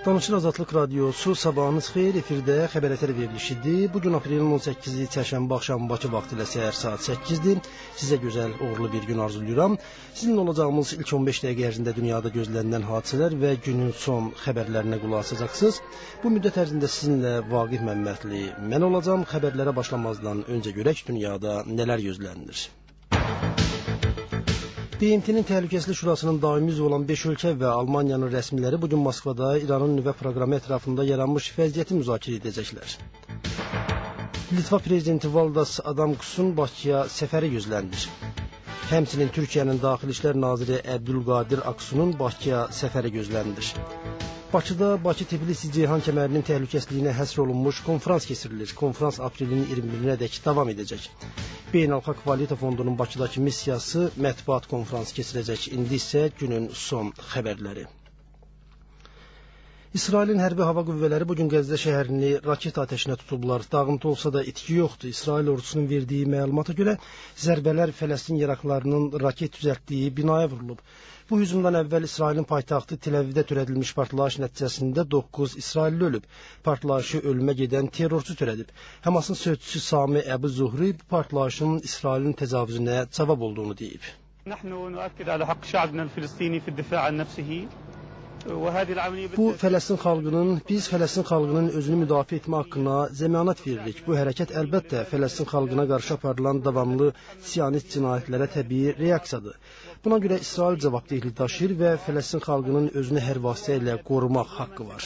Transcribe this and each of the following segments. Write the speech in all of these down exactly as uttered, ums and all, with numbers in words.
Danışır Azadlıq Radiosu, sabahınız xeyir, efirdə xəbər ətəri verilişidir. Bugün aprelin on səkkizi çərşənbə axşamı Bakı vaxtı ilə səhər saat səkkizdir. Sizə gözəl, uğurlu bir gün arzulayıram. Sizinlə olacağımız ilk on beş dəqiqə ərzində dünyada gözlənilən hadisələr və günün son xəbərlərinə qulaq asacaqsınız. Bu müddət ərzində sizinlə Vaqif Məmmədli mən olacağam. Xəbərlərə başlamazdan öncə görək dünyada nələr gözlənilir. B M T-nin Təhlükəsizlik Şurasının daimi üzvü olan beş ölkə və Almaniyanın rəsmiləri bugün Moskvada İranın nüvə proqramı ətrafında yaranmış vəziyyəti müzakirə edəcəklər. Litva prezidenti Valdas Adamkusun Bakıya səfəri gözlənilir. Həmçinin Türkiyənin Daxili İşlər naziri Əbdülqadir Aksunun Bakıya səfəri gözlənilir. Bakıda Bakı-Tbilisi-Ceyhan kəmərinin təhlükəsizliyinə həsr olunmuş konfrans keçirilir. Konfrans aprelin iyirmi birinədək davam edəcək. Beynəlxalq Valyuta Fondunun Bakıdakı missiyası mətbuat konfransı keçirəcək. İndi isə günün son xəbərləri. İsrailin hərbi hava qüvvələri bugün Qəzza şəhərini raket atəşinə tutublar. Dağıntı olsa da itki yoxdur. İsrail ordusunun verdiyi məlumata görə zərbələr Fələstin yaraqlarının raket düzəltdiyi binaya vurulub. Bu hücumdan əvvəl İsrailin paytaxtı Tel-Əvivdə törədilmiş partlayış nəticəsində doqquz İsrailli ölüb. Partlayışı ölümə gedən terrorçu törədib. Həmasın sözçüsü Sami Əbu Zuhri bu partlayışın İsrailin təcavüzünə cavab olduğunu deyib. Nəhnu nüəkkid alə haqq şə'binəl filistini fid-difaa an nəfsihi. Bu Fələstin xalqının, biz Fələstin xalqının özünü müdafiə etmə haqqına zəmanət veririk. Bu hərəkət əlbəttə Fələstin xalqına qarşı aparılan davamlı siyonist cinayətlərə təbii reaksiyadır. Buna görə İsrail cavabdehlik daşıyır və Fələstin xalqının özünü hər vasitə ilə qorumaq haqqı var.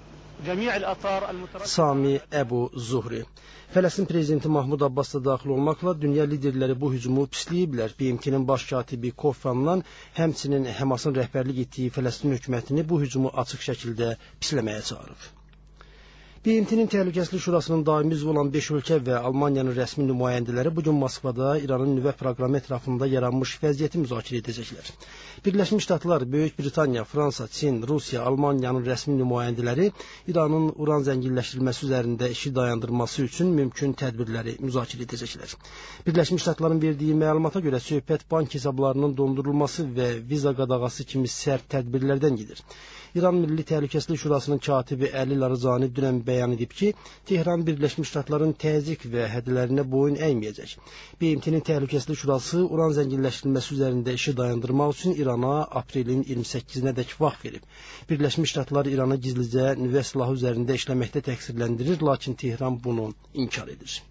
Sami Əbu Zuhri. Fələstin prezidenti Mahmud Abbas da daxil olmaqla dünya liderləri bu hücumu pisləyiblər. B M T-nin baş katibi Kofi Annan həmçinin Həmasın rəhbərlik etdiyi Fələstin hökumətini bu hücumu açıq şəkildə pisləməyə çağırıb. B M T-nin Təhlükəsizlik Şurasının daimi üzvü olan beş ölkə və Almaniyanın rəsmi nümayəndələri bugün Moskvada İranın nüvə proqramı ətrafında yaranmış vəziyyəti müzakirə edəcəklər. Birləşmiş Ştatlar, Böyük Britaniya, Fransa, Çin, Rusiya, Almaniyanın rəsmi nümayəndələri İranın uran zənginləşdirilməsi üzərində işi dayandırması üçün mümkün tədbirləri müzakirə edəcəklər. Birləşmiş Ştatların verdiyi məlumata görə söhbət bank hesablarının dondurulması və viza qadağası kimi sərt tədbirlərdən gedir. İran Milli Təhlükəsizlik Şurasının katibi Əli Larijani dünən bəyan edib ki, Tehran Birləşmiş Ştatların təzyiq və hədələrinə boyun əyməyəcək. B M T-nin Təhlükəsizlik Şurası uran zənginləşdirilməsi üzərində işi dayandırmaq üçün İrana aprelin iyirmi səkkizinədək vaxt verib. Birləşmiş Ştatlar İranı gizlicə nüvə silahı üzərində işləməkdə təqsirləndirir, lakin Tehran bunu inkar edir.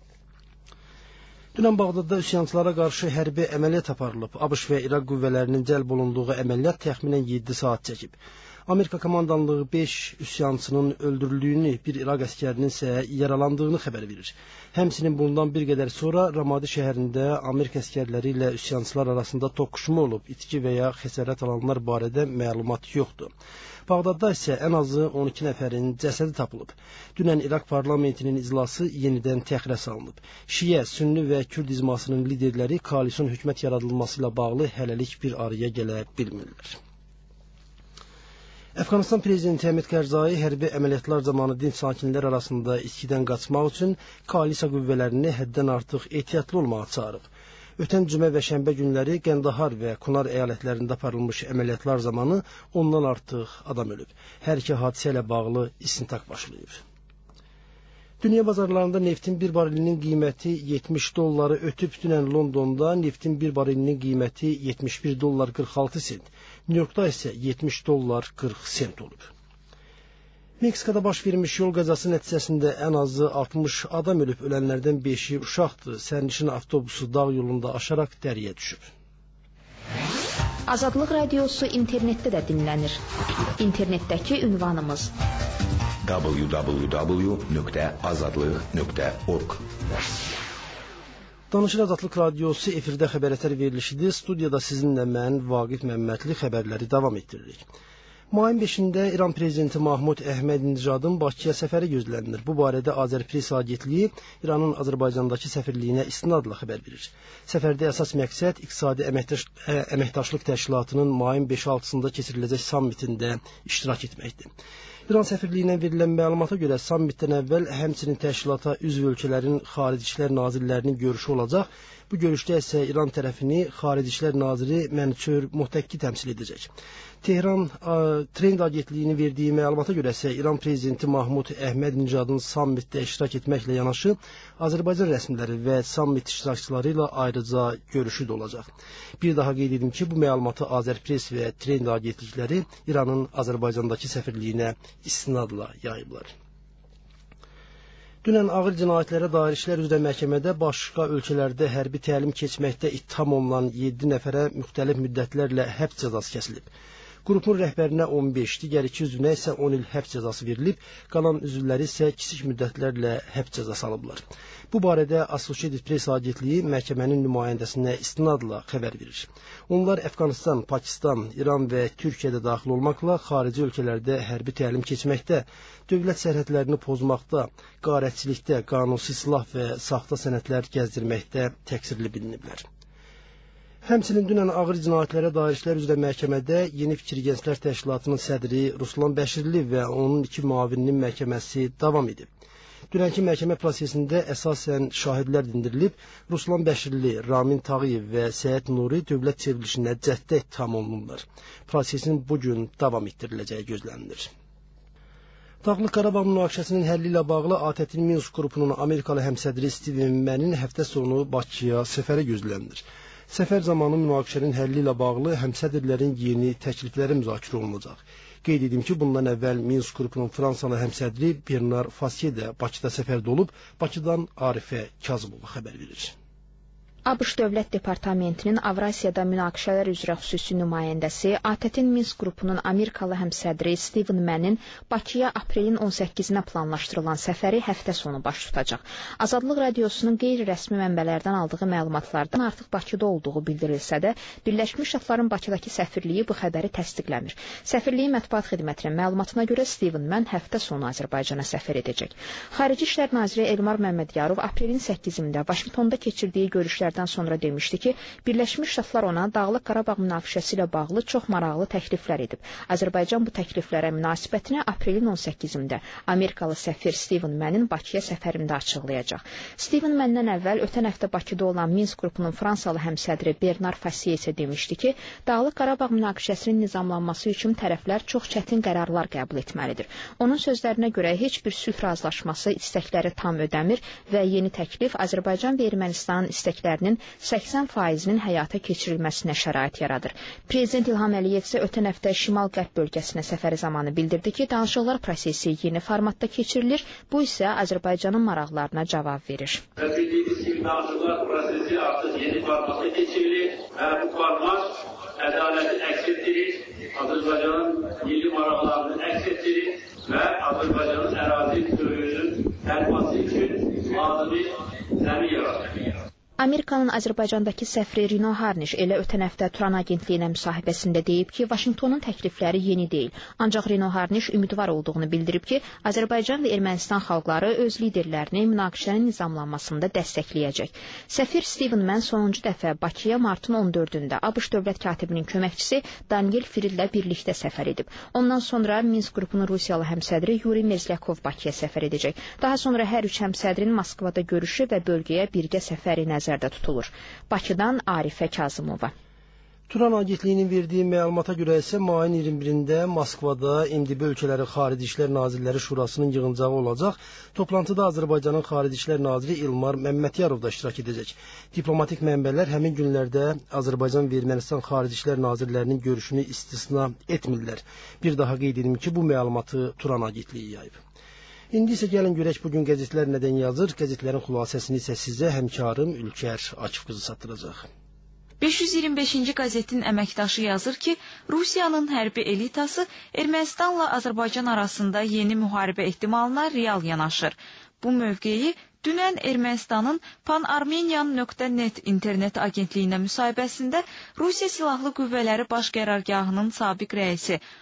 Dünən Bağdadda üsyançılara qarşı hərbi əməliyyat aparılıb. ABŞ və İraq qüvvələrinin cəlb olunduğu əməliyyat təxminən yeddi saat çəkib. Amerika komandanlığı beş üsyançının öldürüldüyünü, bir İraq əsgərinin isə yaralandığını xəbər verir. Həmçinin bundan bir qədər sonra Ramadi şəhərində Amerika əsgərləri ilə üsyançılar arasında toqquşma olub. İtki və ya xəsarət alanlar barədə məlumat yoxdur. Bağdadda isə ən azı on iki nəfərin cəsədi tapılıb. Dünən İraq parlamentinin iclası yenidən təxirə salınıb. Şiə, Sünni və Kürd icmasının liderləri koalisyon hökumət yaradılması ilə bağlı hələlik bir araya gələ bilmirlər. Əfqanistan prezidenti Həmid Karzai hərbi əməliyyatlar zamanı dinc sakinlər arasında itkidən qaçmaq üçün koalisiya qüvvələrini həddən artıq ehtiyatlı olmağa çağırıb. Ötən cümə və şənbə günləri Qəndahar və Kunar əyalətlərində aparılmış əməliyyatlar zamanı ondan artıq adam ölüb. Hər iki hadisə ilə bağlı istintaq başlayıb. Dünya bazarlarında neftin bir barilinin qiyməti yetmiş dolları ötüb. Dünən Londonda neftin bir barilinin qiyməti yetmiş bir dollar qırx altı sent, Nyu-Yorkda isə yetmiş dollar qırx sent olub. Meksikada baş vermiş yol qəzası nəticəsində ən azı altmış adam ölüb, ölənlərdən beşi uşaqdır. Sərnişin avtobusu dağ yolunda aşaraq dəriyə düşüb. Azadlıq Radiosu internetdə də dinlənir. İnternetdəki ünvanımız w w w nöqtə azadlıq nöqtə org. Danışır Azadlıq Radiosu efirdə xəbər ətəri verilişidir. Studiyada sizinlə mən Vaqif Məmmədli xəbərləri davam etdiririk. Mayın beşində İran prezidenti Mahmud Əhmədinəcadın Bakıya səfəri gözlənilir. Bu barədə Azərpress agentliyi İranın Azərbaycandakı səfirliyinə istinadla xəbər verir. Səfərdə əsas məqsəd İqtisadi Əməkdaş Əməkdaşlıq Təşkilatının mayın beş altısında keçiriləcək sammitində iştirak etməkdir. İran səfirliyindən verilən məlumata görə sammitdən əvvəl həmçinin təşkilata üzv ölkələrin xarici işlər nazirlərinin görüşü olacaq. Bu görüşdə isə İran tərəfini Xarici İşlər naziri Mənçur Muhtəqqi təmsil edəcək. Tehran Trend agentliyinin verdiyi məlumata görə isə İran prezidenti Mahmud Əhməd-Nicadın sammitdə iştirak etməklə yanaşı Azərbaycan rəsmiləri və sammit iştirakçıları ilə ayrıca görüşü də olacaq. Bir daha qeyd edim ki, bu məlumatı Azərpress və Trend agentlikləri İranın Azərbaycandakı səfirliyinə istinadla yayıblar. Dünən ağır cinayətlərə dair işlər üzrə məhkəmədə başqa ölkələrdə hərbi təlim keçməkdə ittiham olunan yeddi nəfərə müxtəlif müddətlərlə həbs cəzası kəsilib. Qrupun rəhbərinə on beş, digər iki üzvünə isə on il həbs cəzası verilib, qalan üzvləri isə kiçik müddətlərlə həbs cəzası alıblar. Bu barədə Associated Press agentliyi məhkəmənin nümayəndəsinə istinadla xəbər verir. Onlar Əfqanistan, Pakistan, İran və Türkiyədə daxil olmaqla xarici ölkələrdə hərbi təlim keçməkdə, dövlət sərhədlərini pozmaqda, qarətçilikdə, qanunsuz silah və saxta sənədlər gəzdirməkdə təqsirli biliniblər. Həmçinin dünən ağır cinayətlərə dair işlər üzrə məhkəmədə Yeni Fikir Gənclər Təşkilatının sədri Ruslan Bəşirli və onun iki müavininin məhkəməsi davam edib. Dünənki məhkəmə prosesində əsasən şahidlər dindirilib, Ruslan Bəşirli, Ramin Tağıyev və Səyid Nuri dövlət çevrilişinə cəhdə ittiham olunurlar. Prosesin bugün davam etdiriləcəyi gözlənilir. Dağlıq Qarabağ münaqişəsinin həlli ilə bağlı A T T Minsk qrupunun Amerikalı həmsədri Steven Mann həftə sonu Bakıya səfərə gözlənilir. Səfər zamanı münaqişənin həlli ilə bağlı həmsədrlərin yeni təklifləri müzakirə olunacaq. Qeyd edim ki, bundan əvvəl Minsk qrupunun Fransalı həmsədri Bernard Fassier də Bakıda səfərdə olub, Bakıdan Arifə Kazımova xəbər verir. ABŞ Dövlət Departamentinin Avrasiyada münaqişələr üzrə xüsusi nümayəndəsi A T T Minsk qrupunun Amerikalı həmsədri Steven Mann Bakıya aprelin on səkkizinə planlaşdırılan səfəri həftə sonu baş tutacaq. Azadlıq Radiosunun qeyri-rəsmi mənbələrdən aldığı məlumatlardan artıq Bakıda olduğu bildirilsə də, Birləşmiş Ştatların Bakıdakı səfirliyi bu xəbəri təsdiqləmir. Səfirliyin mətbuat xidmətinin məlumatına görə Steven Mann həftə sonu Azərbaycana səfər edəcək. Xarici İşlər naziri Elmar Məmmədiyarov aprelin səkkizində Vaşinqtonda keçirdiyi görüşlər sonra demişdi ki, Birləşmiş Ştatlar ona Dağlıq Qarabağ münaqişəsi ilə bağlı çox maraqlı təkliflər edib. Azərbaycan bu təkliflərə münasibətini aprelin on səkkizində Amerikalı səfir Steven Mann Bakıya səfərində açıqlayacaq. Steven Mann-dən əvvəl ötən həftə Bakıda olan Minsk qrupunun Fransalı həmsədri Bernard Fassier isə demişdi ki, Dağlıq Qarabağ münaqişəsinin nizamlanması üçün tərəflər çox çətin qərarlar qəbul etməlidir. Onun sözlərinə görə heç bir sülh razılaşması istəkləri tam ödəmir və yeni təklif Azərbaycan və Ermənistanın istəkləri səksən faizinin həyata keçirilməsinə şərait yaradır. Prezident İlham Əliyev isə ötən həftə Şimal-Qərb bölgəsinə səfəri zamanı bildirdi ki, danışıqlar prosesi yeni formatda keçirilir, bu isə Azərbaycanın maraqlarına cavab verir. Bildiyimiz kimi danışıqlar prosesi artıq yeni formatda keçirilir və bu format ədaləti əks etdirir, Azərbaycanın milli maraqlarını əks etdirir və Azərbaycanın ərazi bütövlüyünün tərbiyyəsi üçün lazımi zəmin yaradır. Amerikanın Azərbaycandakı səfiri Rino Harniş elə ötən həftə Turan agentliyinə müsahibəsində deyib ki, Vaşinqtonun təklifləri yeni deyil. Ancaq Rino Harniş ümidvar olduğunu bildirib ki, Azərbaycan və Ermənistan xalqları öz liderlərini münaqişənin nizamlanmasında dəstəkləyəcək. Səfir Steven Mann sonuncu dəfə Bakıya martın on dördündə ABŞ dövlət katibinin köməkçisi Daniel Firillə birlikdə səfər edib. Ondan sonra Minsk qrupunun Rusiyalı həmsədri Yuri Merzlyakov Bakıya səfər edəcək. Daha sonra hər üç həmsədrin Moskvada görüşü və bölgəyə birgə səfəri nəzərdə tutulur. Bakıdan Arifə Kazımova. Turan agentliyinin verdiyi məlumata görə isə mayın iyirmi birində Moskvada M D B ölkələri Xarici İşlər Nazirləri Şurasının yığıncağı olacaq. Toplantıda Azərbaycanın Xarici İşlər Naziri İlmar Məmmədiyarov da iştirak edəcək. Diplomatik mənbələr həmin günlərdə Azərbaycan və Ermənistan Xarici İşlər Nazirlərinin görüşünü istisna etmirlər. Bir daha qeyd edim ki, bu məlumatı Turan agentliyi yayıb. İndi isə gəlin görək bugün qəzetlər nədən yazır. Qəzetlərin xülasəsini isə sizə həmkarım Ülkər Akif qızı çatdıracaq. beş yüz iyirmi beşinci qəzetin əməkdaşı yazır ki, Rusiyanın hərbi elitası Ermənistanla Azərbaycan arasında yeni müharibə ehtimalına real yanaşır. Bu mövqeyi dünən Ermənistanın Pan-Armenian nöqtə net internet agentliyinə müsahibəsində Rusiya Silahlı Qüvvələri Baş Qərargahının sabiq rəisi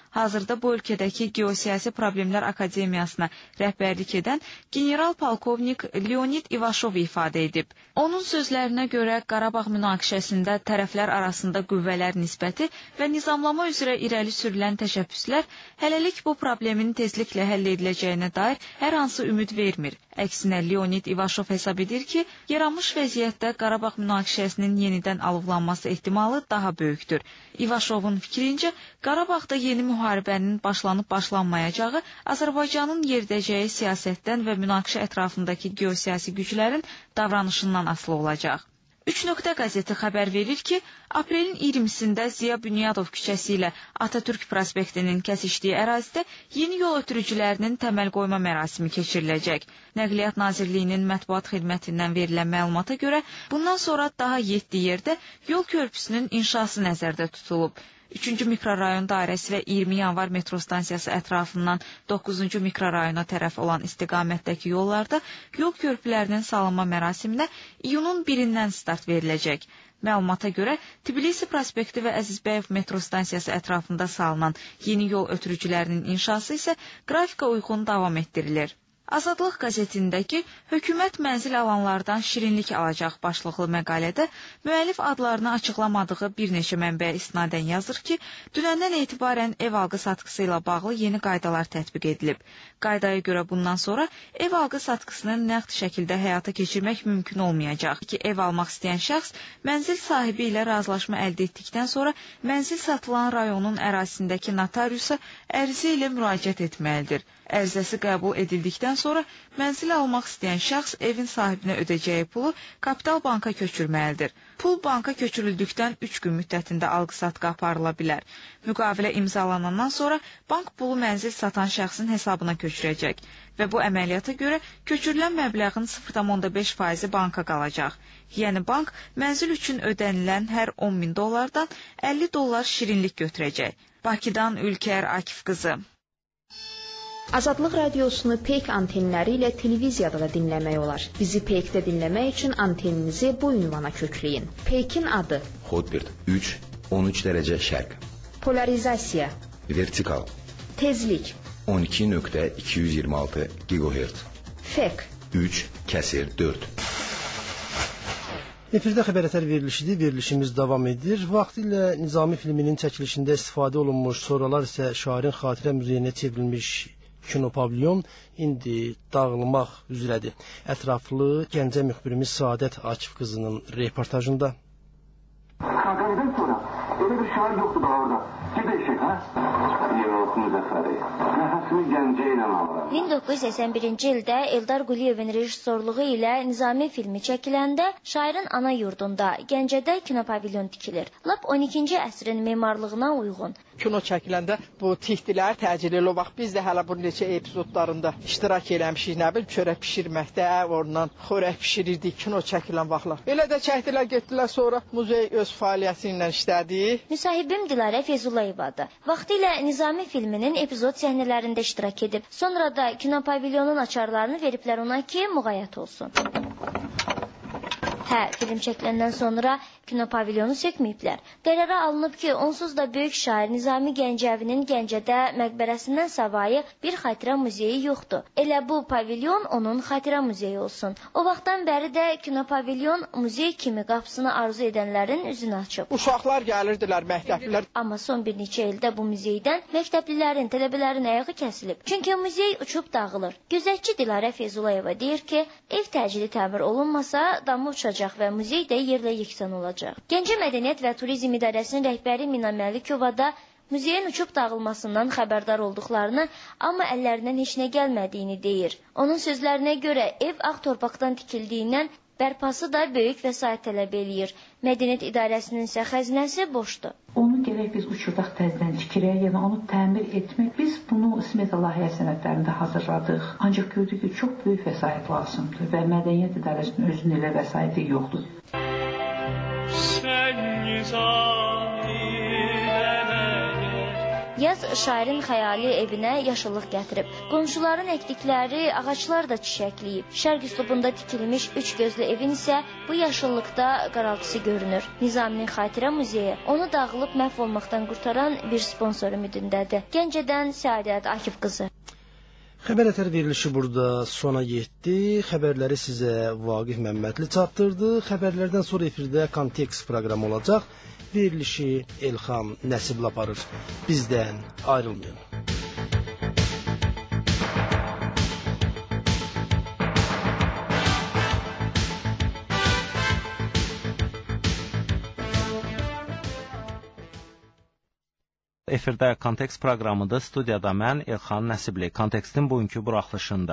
Hazırda bu ölkədəki Geosiyasi Problemlər Akademiyasına rəhbərlik edən general-polkovnik Leonid İvaşov ifadə edib. Onun sözlərinə görə Qarabağ münaqişəsində tərəflər arasında qüvvələr nisbəti və nizamlama üzrə irəli sürülən təşəbbüslər hələlik bu problemin tezliklə həll ediləcəyinə dair hər hansı ümid vermir. Əksinə Leonid İvaşov hesab edir ki, yaranmış vəziyyətdə Qarabağ münaqişəsinin yenidən alovlanması ehtimalı daha böyükdür. İvaşovun fikrincə, Qarabağda yeni müharibənin başlanıb başlanmayacağı Azərbaycanın yeridəcəyi siyasətdən və münaqişə ətrafındakı geosiyasi güclərin davranışından asılı olacaq. Üç nöqtə qəzeti xəbər verir ki, aprelin iyirmisində Ziya Bünyadov küçəsi ilə Atatürk prospektinin kəsişdiyi ərazidə yeni yol ötürücülərinin təməl qoyma mərasimi keçiriləcək. Nəqliyyat Nazirliyinin mətbuat xidmətindən verilən məlumata görə, bundan sonra daha yeddi yerdə yol körpüsünün inşası nəzərdə tutulub. üçüncü mikrorayon dairəsi və iyirmi yanvar metro stansiyası ətrafından doqquzuncu mikrorayona tərəf olan istiqamətdəki yollarda yol körpülərinin salınma mərasiminə iyunun birindən start veriləcək. Məlumata görə Tbilisi prospekti və Əzizbəyev metro stansiyası ətrafında salınan yeni yol ötürücülərinin inşası isə qrafika uyğun davam etdirilir. Azadlıq qəzetindəki hökumət mənzil alanlardan şirinlik alacaq başlıqlı məqalədə müəllif adlarını açıqlamadığı bir neçə mənbəyə isnadən yazır ki, dünəndən etibarən ev alqı satqısı ilə bağlı yeni qaydalar tətbiq edilib. Qaydaya görə bundan sonra ev alqı satqısını nəqd şəkildə həyata keçirmək mümkün olmayacaq ki, ev almaq istəyən şəxs mənzil sahibi ilə razılaşma əldə etdikdən sonra mənzil satılan rayonun ərazisindəki notariusa ərizə ilə müraciət etməlidir. Ərizəsi qəbul edildikdən sonra mənzili almaq istəyən şəxs evin sahibinə ödəyəcəyi pulu kapital banka köçürməlidir. Pul banka köçürüldükdən üç gün müddətində alqı-satqı aparıla bilər. Müqavilə imzalanandan sonra bank pulu mənzil satan şəxsin hesabına köçürəcək və bu əməliyyata görə köçürülən məbləğin sıfır tam onda beş faizi banka qalacaq. Yəni bank mənzil üçün ödənilən hər on min dollardan əlli dollar şirinlik götürəcək. Bakıdan Ülker Akif qızı. Azadlıq radiosunu Peyk antenləri ilə televiziyada da dinləmək olar. Bizi Peykdə dinləmək üçün anteninizi bu ünvana kökləyin. Peykin adı: Hotbird üç on üç dərəcə şərq. Polarizasiya: vertikal. Tezlik: on iki nöqtə iki yüz iyirmi altı gigahertz. Fek: üç kəsir dörd. Efirdə xəbərətər verilişidir. Verilişimiz davam edir. Vaxtilə Nizami filminin çəkilişində istifadə olunmuş, sonralar isə şairin xatirə muzeyinə çevrilmiş kinopavilyon indi dağılmaq üzrədir. Ətraflı Gəncə müxbirimiz Saadət Akif qızının reportajında. Sakaryadan sonra öyle bir şair yoktu daha orada. Gideşik ha? Yolsun zəfəri. Nəhəsini Gəncə ilə alır. min doqquz yüz səksən birinci ildə Eldar Quliyevin rejissorluğu ilə Nizami filmi çəkiləndə şairin ana yurdunda Gəncədə kinopavilyon tikilir. Lap on ikinci əsrin memarlığına uyğun. Kino çəkiləndə bu tihdilər təcil elə vaxt biz də hələ bu neçə epizodlarında iştirak eləmişik, nə bil çörək bişirməkdə, ondan xörək bişirirdik kino çəkilən vaxtlar. Elə də çəkdilər, getdilər, sonra muzey öz fəaliyyəti ilə işlədi. Müsahibim Dilarə Feyzullayevadır. Vaxtilə Nizami filminin epizod səhnələrində iştirak edib. Sonra da kinopavilyonun açarlarını veriblər ona ki, müğayyət olsun. Hə, film çəkiləndən sonra kinopavilyonu sökməyiblər. Qərara alınıb ki, onsuz da böyük şair Nizami Gəncəvinin Gəncədə məqbərəsindən savayı bir xatirə muzeyi yoxdur. Elə bu pavilyon onun xatirə muzeyi olsun. O vaxtdan bəri də kinopavilyon muzey kimi qapısını arzu edənlərin üzünü açıb. Uşaqlar gəlirdilər, məktəblilər. Amma son bir neçə ildə bu muzeydən məktəblilərin, tələbələrin ayağı kəsilib. Çünki muzey uçub dağılır. Gözətçi Dilarə Feyzulayeva deyir ki, ev təcili təmir olunmasa damı uçacaq və muzey də yerlə yeksan olacaq. Gəncə Mədəniyyət və Turizm İdarəsinin rəhbəri Mina Məlikova da muzeyin uçub dağılmasından xəbərdar olduqlarını, amma əllərindən heç nə gəlmədiyini deyir. Onun sözlərinə görə ev ağ torpaqdan tikildiyindən bərpası da böyük vəsait tələb eləyir. Mədəniyyət İdarəsinin isə xəzinəsi boşdur. Onu gərək biz uçurdaq təzdən tikirək, yəni onu təmir etmək. Biz bunu smeta layihə sənədlərində hazırladıq. Ancaq gördük ki, çox böyük vəsait lazımdır və Mədəniyyət İdarəsinin özünün elə vəsaiti yoxdur. Yaz şairin xəyali evinə yaşıllıq gətirib. Qonşuların əkdikləri ağaclar da çiçəkləyib. Şərq üslubunda tikilmiş üç gözlü evin isə bu yaşıllıqda qaraltısı görünür. Nizaminin xatirə muzeyi onu dağılıb məhv olmaqdan qurtaran bir sponsor ümidindədir. Gəncədən Səadət Akif qızı. Xəbər ətər verilişi burada sona yetdi. Xəbərləri sizə Vaqif Məmmədli çatdırdı. Xəbərlərdən sonra efirdə Kontekst proqramı olacaq. Verilişi Elxan Nəsibli aparır. Bizdən ayrılmayın. Efirdə Kontekst proqramıdır. Studiyada mən Elxan Nəsibli. Kontekstin bugünkü buraxılışında.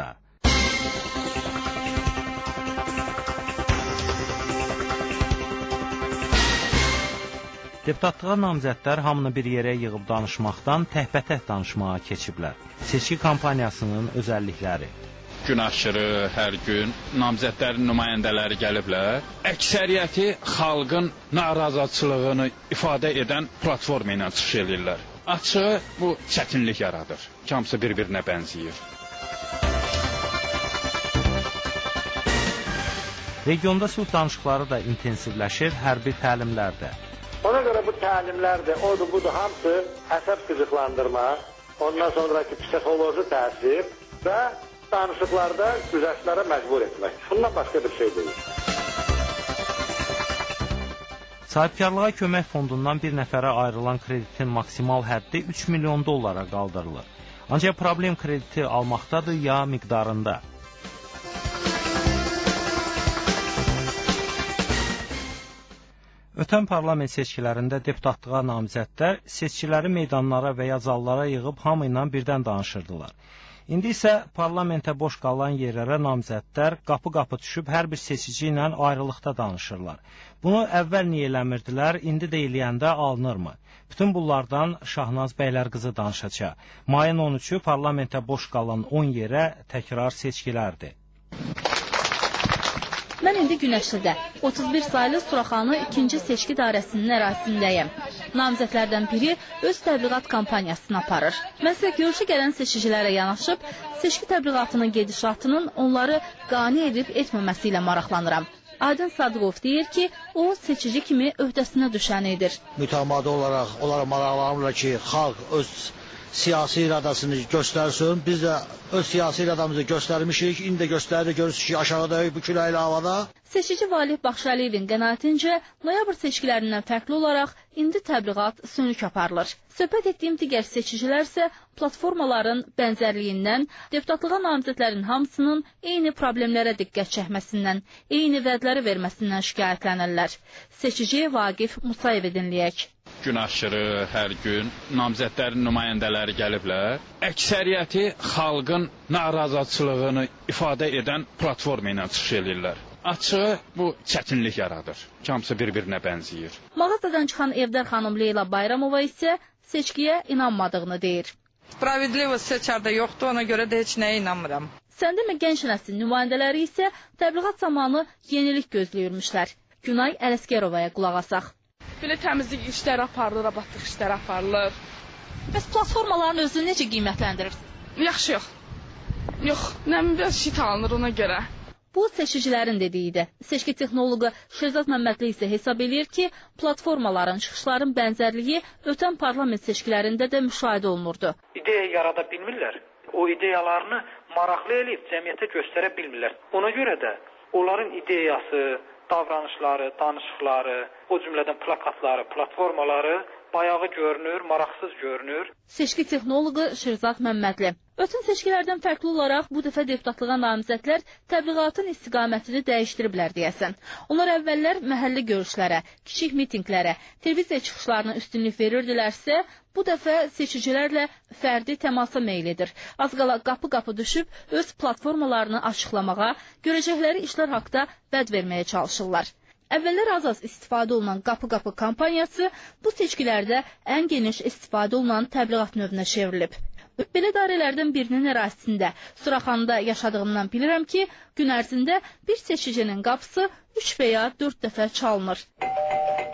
Deputatlığa namizədlər hamını bir yerə yığıb danışmaqdan təhbətək danışmağa keçiblər. Seçki kampaniyasının özəllikləri. Gün aşırı hər gün namizədlərin nümayəndələri gəliblər. Əksəriyyəti xalqın narazıçılığını ifadə edən platforma ilə çıxış edirlər. Açığı bu çətinlik yaradır. Hamısı bir-birinə bənzəyir. Regionda sülh danışıqları da intensivləşir, hərbi təlimlər də. Ona görə bu təlimlər də odur, budur, hamısı əsəb qızıqlandırma, ondan sonraki psixoloji təsir və danışıqlarda güzəştlərə məcbur etmək. Bundan başqa bir şey deyil. Sahibkarlığa kömək fondundan bir nəfərə ayrılan kreditin maksimal həddi üç milyon dollara qaldırılır. Ancaq problem krediti almaqdadır ya miqdarında. Ötən parlament seçkilərində deputatlığa namizədlər seçkiləri meydanlara və ya zallara yığıb hamı ilə birdən danışırdılar. İndi isə parlamentə boş qalan yerlərə namizədlər qapı-qapı düşüb hər bir seçici ilə ayrılıqda danışırlar. Bunu əvvəl niyə eləmirdilər, indi də eləyəndə alınırmı? Bütün bunlardan Şahnaz Bəylərqızı danışacaq. Mayın on üçü parlamentə boş qalan on yerə təkrar seçkilərdir. Mən indi Günəşlidə otuz bir saylı Suraxanı ikinci seçki dairəsinin ərazisindəyəm. Namizədlərdən biri öz təbliğat kampaniyasını aparır. Mən isə görüşə gələn seçicilərə yanaşıb, seçki təbliğatının gedişatının onları qane edib etməməsi ilə maraqlanıram. Aydın Sadıqov deyir ki, o seçici kimi öhdəsinə düşəni edir. Mütəmadi olaraq onlara maraqlanırlar ki, xalq öz siyasi iradəsini göstərsin. Biz də öz siyasi iradamızı göstərmişik. İndi də göstərir, görürsünüz ki, aşağıda bu küləkli havada. Seçici Valih Baxşəliyevin qənaətincə, noyabr seçkilərindən fərqli olaraq indi təbliğat sönük aparılır. Söhbət etdiyim digər seçicilər isə platformaların bənzərliyindən, deputatlığa namizədlərin hamısının eyni problemlərə diqqət çəkməsindən, eyni vədləri verməsindən şikayətlənirlər. Seçici Vaqif Musayevi dinləyək. Gün aşırı hər gün namizədlərin nümayəndələri gəliblər. Əksəriyyəti xalqın narazıçılığını ifadə edən platforma ilə çıxış edirlər. Açığı bu çətinlik yaradır. Hamısı bir-birinə bənzəyir. Mağazadan çıxan Evdar xanım Leyla Bayramova isə seçkiyə inanmadığını deyir. Spravedlivost seçərdə yoxdur, ona görə də heç nəyə inanmıram. Sən demə gənc nəslin nümayəndələri isə təbliğat zamanı yenilik gözləyirmişlər. Günay Ələsgərovaya qulaq asaq. Belə təmizlik işləri aparılır, abadlıq işləri aparılır. Bəs platformaların özünü necə qiymətləndirirsiniz? Yaxşı yox. Yox, nə biraz şit alınır ona görə. Bu seçicilərin dediyidir. Seçki texnoloqu Şehzad Məmmədli isə hesab edir ki, platformaların, çıxışların bənzərliyi ötən parlament seçkilərində də müşahidə olunurdu. İdeya yarada bilmirlər. O ideyalarını maraqlı eləyib cəmiyyətə göstərə bilmirlər. Ona görə də onların ideyası, davranışları, danışıqları, o cümlədən plakatları, platformaları bayağı görünür, maraqsız görünür. Seçki texnoloqu Şehzad Məmmədli. Ötən seçkilərdən fərqli olaraq bu dəfə deputatlığa namizədlər təbliğatın istiqamətini dəyişdiriblər deyəsən. Onlar əvvəllər məhəlli görüşlərə, kiçik mitinqlərə, televiziya çıxışlarına üstünlük verirdilərsə, bu dəfə seçicilərlə fərdi təmasa meyl edir. Az qala qapı-qapı düşüb öz platformalarını açıqlamağa, görəcəkləri işlər haqda vəd verməyə çalışırlar. Əvvəllər az-az istifadə olunan qapı-qapı kampaniyası bu seçkilərdə ən geniş istifadə olunan təbliğat növünə çevrilib. Belə dairələrdən birinin ərazisində Suraxanda yaşadığımdan bilirəm ki, gün ərzində bir seçicinin qapısı üç və ya dörd dəfə çalınır.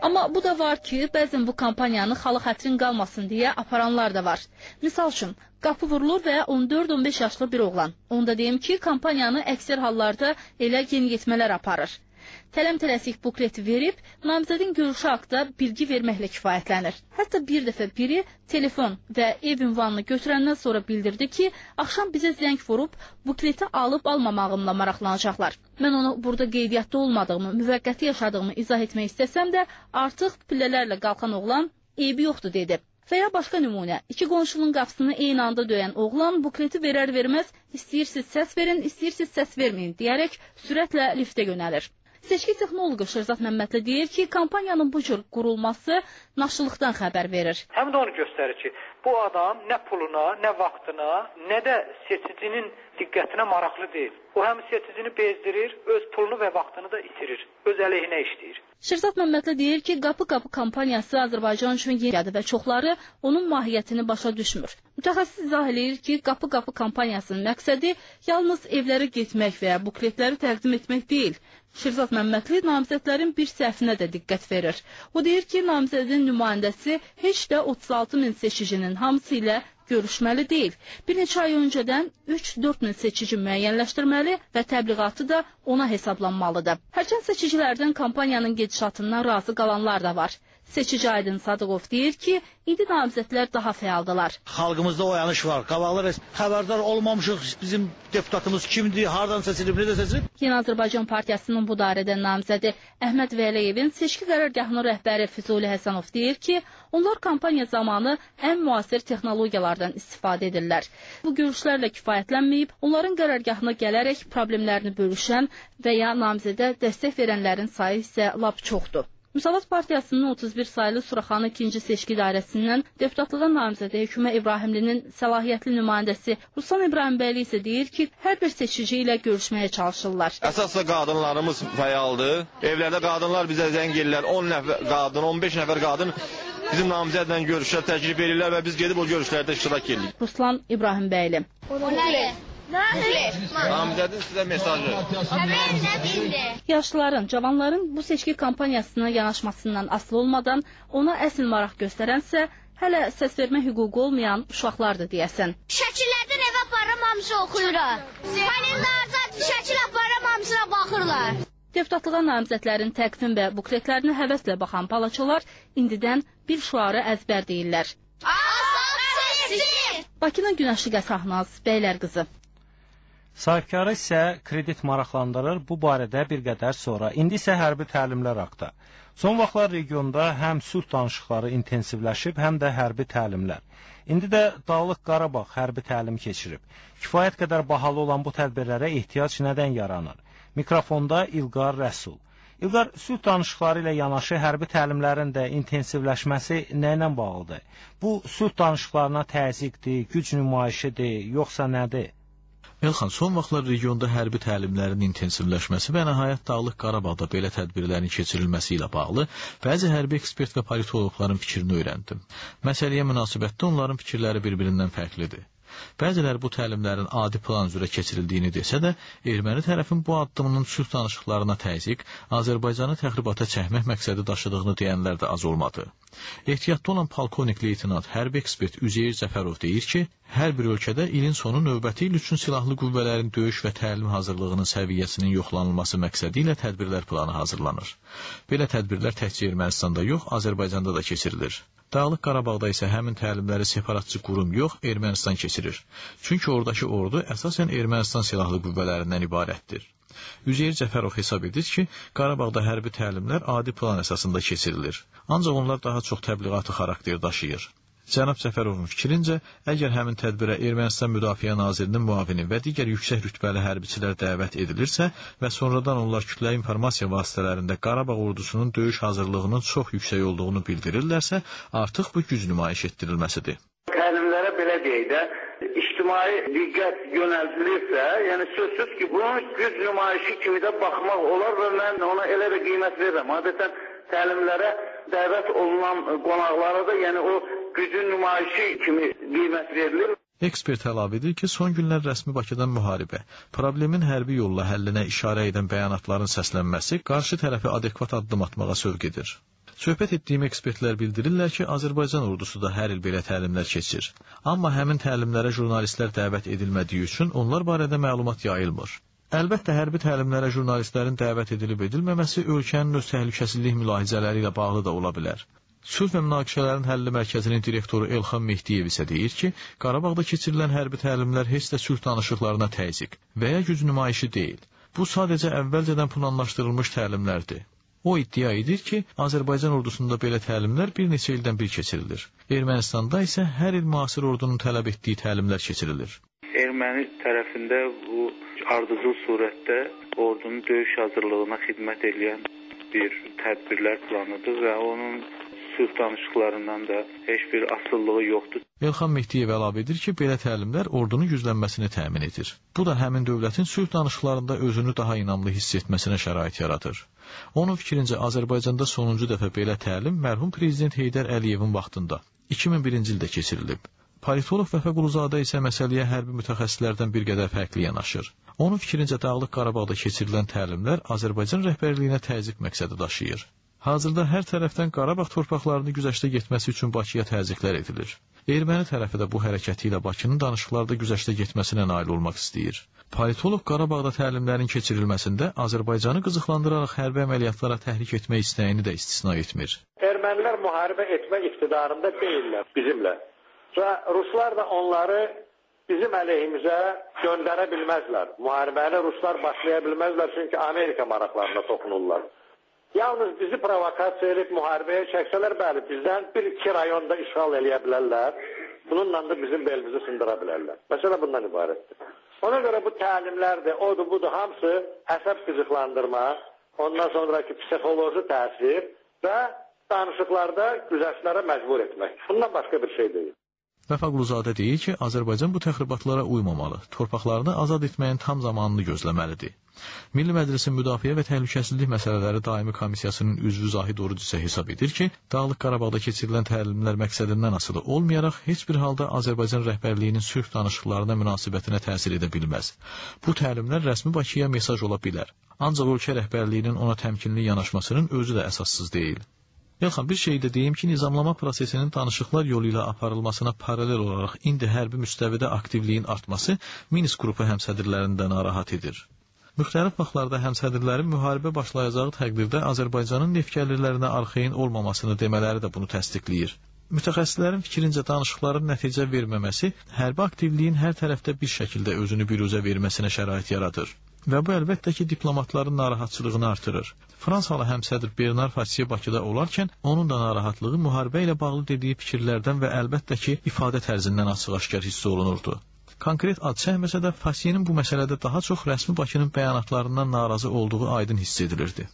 Amma bu da var ki, bəzən bu kampaniyanı xalq xətrin qalmasın deyə aparanlar da var. Misal üçün, qapı vurulur və on dörd on beş yaşlı bir oğlan. Onda deyim ki, kampaniyanı əksər hallarda elə yeniyetmələr aparır. Tələm-tələsik bukleti verib, namizədin görüşü haqda bilgi verməklə kifayətlənir. Hətta bir dəfə biri telefon və ev ünvanını götürəndən sonra bildirdi ki, axşam bizə zəng vurub, bukleti alıb almamağımla maraqlanacaqlar. Mən onu burada qeydiyyatda olmadığımı, müvəqqəti yaşadığımı izah etmək istəsəm də, artıq pillələrlə qalxan oğlan eybi yoxdur dedi. Və ya başqa nümunə, iki qonşunun qapısını eyni anda döyən oğlan bukleti verər-verməz, istəyirsiz səs verin, istəyirsiz səs verməyin deyərək sürətlə liftə yönəlir. Seçki texnoloqu Şirzad Məmmədli deyir ki, kampaniyanın bu cür qurulması naşılıqdan xəbər verir. Həm də onu göstərir ki, bu adam nə puluna, nə vaxtına, nə də seçicinin diqqətinə maraqlı deyil. O həm seçicini bezdirir, öz pulunu və vaxtını da itirir, öz əleyhinə işləyir. Şirzad Məmmədli deyir ki, qapı-qapı kampaniyası Azərbaycan üçün yenidir və çoxları onun mahiyyətini başa düşmür. Mütəxəssis izah eləyir ki, qapı-qapı kampaniyasının məqsədi yalnız evlərə getmək və bukletləri təqdim etmək deyil. Şirzad Məmmədli namizədlərin bir səhvinə də diqqət verir. O deyir ki, namizədin nümayəndəsi heç də otuz altı min seçicinin hamısı ilə görüşməli deyil. Bir neçə ay öncədən üç dörd min seçici müəyyənləşdirməli və təbliğatı da ona hesablanmalıdır. Hərçənd seçicilərdən kampaniyanın gedişatından razı qalanlar da var. Seçici Aydın Sadıqov deyir ki, indi namizədlər daha fəaldılar. Xalqımızda oyanış var. Qabaqlar xəbərdar olmamışıq. Bizim deputatımız kimdir, hardan seçilib, necə seçilib? Yeni Azərbaycan Partiyasının bu dairədə namizədi Əhməd Vəliyevin seçki qərargahının rəhbəri Füzuli Həsənov deyir ki, onlar kampaniya zamanı ən müasir texnologiyalardan istifadə edirlər. Bu görüşlərlə kifayətlənməyib, onların qərargahına gələrək problemlərini bölüşən və ya namizədə dəstək verənlərin sayı isə lap çoxdur. Müsavat Partiyasının otuz bir saylı Suraxanı ikinci seçki dairəsindən deputatlığa namizədi Hökümə İbrahimlinin səlahiyyətli nümayəndəsi Ruslan İbrahimbəyli isə deyir ki, hər bir seçici ilə görüşməyə çalışırlar. Əsasda qadınlarımız fəaldır. Evlərdə qadınlar bizə zəng edirlər. on nəfər qadın, on beş nəfər qadın bizim namizədlə görüşlər təklif edirlər və biz gedib o görüşlərdə iştirak edirik. Ruslan İbrahimbəyli. Namizədin sizə mesajı. Yaşlıların, cavanların bu seçki kampaniyasına yanaşmasından asılı olmadan ona əsl maraq göstərənsə, hələ səs vermə hüququ olmayan uşaqlardır deyəsən. Şəkillərdən evə aparam, hamısı oxuyurlar. Panellərdə şəkil aparam, hamısına baxırlar. Deputatlığa namizədlərin təqdim və bukletlərini həvəslə baxan balaçalar indidən bir şuarı əzbər deyirlər. Bakının Günəşli Qəsahnaz, Bəylər qızı. Sahibkarı isə kredit maraqlandırır, bu barədə bir qədər sonra. İndi isə hərbi təlimlər haqda. Son vaxtlar regionda həm sülh danışıqları intensivləşib, həm də hərbi təlimlər. İndi də Dağlıq Qarabağ hərbi təlim keçirib. Kifayət qədər bahalı olan bu tədbirlərə ehtiyac nədən yaranır? Mikrofonda İlqar Rəsul. İlqar, sülh danışıqları ilə yanaşı hərbi təlimlərin də intensivləşməsi nə ilə bağlıdır? Bu sülh danışıqlarına təzyiqdir, güc nümayişidir, yoxsa nədir? Elxan, son vaxtlar regionda hərbi təlimlərin intensivləşməsi və nəhayət Dağlıq Qarabağda belə tədbirlərin keçirilməsi ilə bağlı bəzi hərbi ekspert və politologların fikrini öyrəndim. Məsələyə münasibətdə onların fikirləri bir-birindən fərqlidir. Bəziləri bu təlimlərin adi plan üzrə keçirildiyini desə də, erməni tərəfin bu addımının sülh danışıqlarına təzyiq, Azərbaycanı təxribata çəkmək məqsədi daşıdığını deyənlər də az olmadı. Ehtiyatda olan polkovnik leytenant hərbi ekspert Üzeyir Cəfərov deyir ki, hər bir ölkədə ilin sonu növbəti il üçün silahlı qüvvələrin döyüş və təlim hazırlığının səviyyəsinin yoxlanılması məqsədi ilə tədbirlər planı hazırlanır. Belə tədbirlər təkcə Ermənistanda yox, Azərbaycanda da keçirilir. Dağlıq Qarabağda isə həmin təlimləri separatçı qurum yox, Ermənistan keçirir. Çünki oradakı ordu əsasən Ermənistan silahlı qüvvələrindən ibarətdir. Üzeyir Cəfərov hesab edir ki, Qarabağda hərbi təlimlər adi plan əsasında keçirilir. Ancaq onlar daha çox təbliğatı xarakter daşıyır. Cənab Cəfərovun fikrincə, əgər həmin tədbirə Ermənistan Müdafiə Nazirinin müavini və digər yüksək rütbəli hərbiçilər dəvət edilirsə və sonradan onlar kütləvi informasiya vasitələrində Qarabağ ordusunun döyüş hazırlığının çox yüksək olduğunu bildirirlərsə, artıq bu güc nümayiş etdirilməsidir. Təlimlərə belə deyək də, ictimai diqqət yönəldilirsə, yəni sözsüz ki, bunun güc nümayişi kimi də baxmaq olar və mən ona elə də qiymət verirəm. Adətən təlimlərə dəvət olunan qonaqlara da, yəni o gücün nümayişi kimi qiymət verilir. Ekspert əlavə edir ki, son günlər rəsmi Bakıdan müharibə, problemin hərbi yolla həllinə işarə edən bəyanatların səslənməsi qarşı tərəfi adekvat addım atmağa sövq edir. Söhbət etdiyim ekspertlər bildirirlər ki, Azərbaycan ordusu da hər il belə təlimlər keçir. Amma həmin təlimlərə jurnalistlər dəvət edilmədiyi üçün onlar barədə məlumat yayılmır. Əlbəttə, hərbi təlimlərə jurnalistlərin dəvət edilib edilməməsi ölkənin öz təhlükəsizlik mülahizələri ilə bağlı da ola bilər. Sülh və münaqişələrin həlli mərkəzinin direktoru Elxan Mehdiyev isə deyir ki, Qarabağda keçirilən hərbi təlimlər heç də sülh danışıqlarına təzyiq və ya güc nümayişi deyil. Bu sadəcə əvvəlcədən planlaşdırılmış təlimlərdir. O iddia edir ki, Azərbaycan ordusunda belə təlimlər bir neçə ildən bir keçirilir. Ermənistanda isə hər il müasir ordunun tələb etdiyi təlimlər keçirilir. Erməni tərəfində bu ardıcıl surətdə ordunun döyüş hazırlığına xidmət edən bir tədbirlər planıdır və onun sülh danışıqlarından da heç bir asıllığı yoxdur. Elxan Mehdiyev əlavə edir ki, belə təlimlər ordunun güclənməsini təmin edir. Bu da həmin dövlətin sülh danışıqlarında özünü daha inamlı hiss etməsinə şərait yaradır. Onun fikrincə, Azərbaycanda sonuncu dəfə belə təlim mərhum prezident Heydər Əliyevin vaxtında iki min birinci ildə keçirilib. Politoloq Vəfa Quluzadə isə məsələyə hərbi mütəxəssislərdən bir qədər fərqli yanaşır. Onun fikrincə, Dağlıq Qarabağda keçirilən təlimlər Azərbaycan rəhbərliyinə təzyiq məqsədi daşıyır. Hazırda hər tərəfdən Qarabağ torpaqlarını güzəştə getməsi üçün Bakıya təzyiqlər edilir. Erməni tərəfi də bu hərəkəti ilə Bakının danışıqlarda güzəştə getməsinə nail olmaq istəyir. Politoloq Qarabağda təlimlərin keçirilməsində Azərbaycanı qızıqlandıraraq hərbi əməliyyatlara təhrik etmək istəyini də istisna etmir. Ermənilər müharibə etmək iqtidarında deyirlər bizimlə. Və Ruslar da onları bizim əleyhimizə göndərə bilməzlər. Müharibəni Ruslar başlaya bilməzlər, çünki Amerika maraqlarına toxunurlar. Yalnız bizi provokasiya edib müharibəyə çəksələr, bəli, bizdən bir-iki rayonda işğal eləyə bilərlər. Bununla da bizim belimizi sındıra bilərlər. Məsələ bundan ibarətdir. Ona görə bu təlimlərdir, odur, budur, hamısı əsəb qızıqlandırma, ondan sonraki psixoloji təsir və danışıqlarda güzəştlərə məcbur etmək. Bundan başqa bir şey deyil. Vəfa Quluzadə deyir ki, Azərbaycan bu təxribatlara uymamalı, torpaqlarını azad etməyin tam zamanını gözləməlidir. Milli Məclisin Müdafiə və Təhlükəsizlik Məsələləri Daimi Komissiyasının üzvü Zahid Oruc isə hesab edir ki, Dağlıq Qarabağda keçirilən təlimlər məqsədindən asılı olmayaraq heç bir halda Azərbaycan rəhbərliyinin sülh danışıqlarına münasibətinə təsir edə bilməz. Bu təlimlər rəsmi Bakıya mesaj ola bilər. Ancaq ölkə rəhbərliyinin ona təmkinli yanaşmasının özü də əsassız deyil. Elxan, bir şey də deyim ki, nizamlama prosesinin danışıqlar yolu ilə aparılmasına paralel olaraq indi hərbi müstəvidə aktivliyin artması Minsk qrupu həmsədrlərini də narahat edir. Müxtəlif vaxtlarda həmsədrlərin müharibə başlayacağı təqdirdə Azərbaycanın neftkəlirlərinə arxeyin olmamasını demələri də bunu təsdiqləyir. Mütəxəssislərin fikrincə danışıqların nəticə verməməsi hərbi aktivliyin hər tərəfdə bir şəkildə özünü biruzə verməsinə şərait yaradır. Və bu əlbəttə ki, diplomatların narahatçılığını artırır. Fransalı həmsədr Bernard Fassier Bakıda olarkən, onun da narahatlığı müharibə ilə bağlı dediyi fikirlərdən və əlbəttə ki, ifadə tərzindən açıq-aşkar hiss olunurdu. Konkret ad çəkməsə də Fassierin bu məsələdə daha çox rəsmi Bakının bəyanatlarından narazı olduğu aydın hiss edilirdi.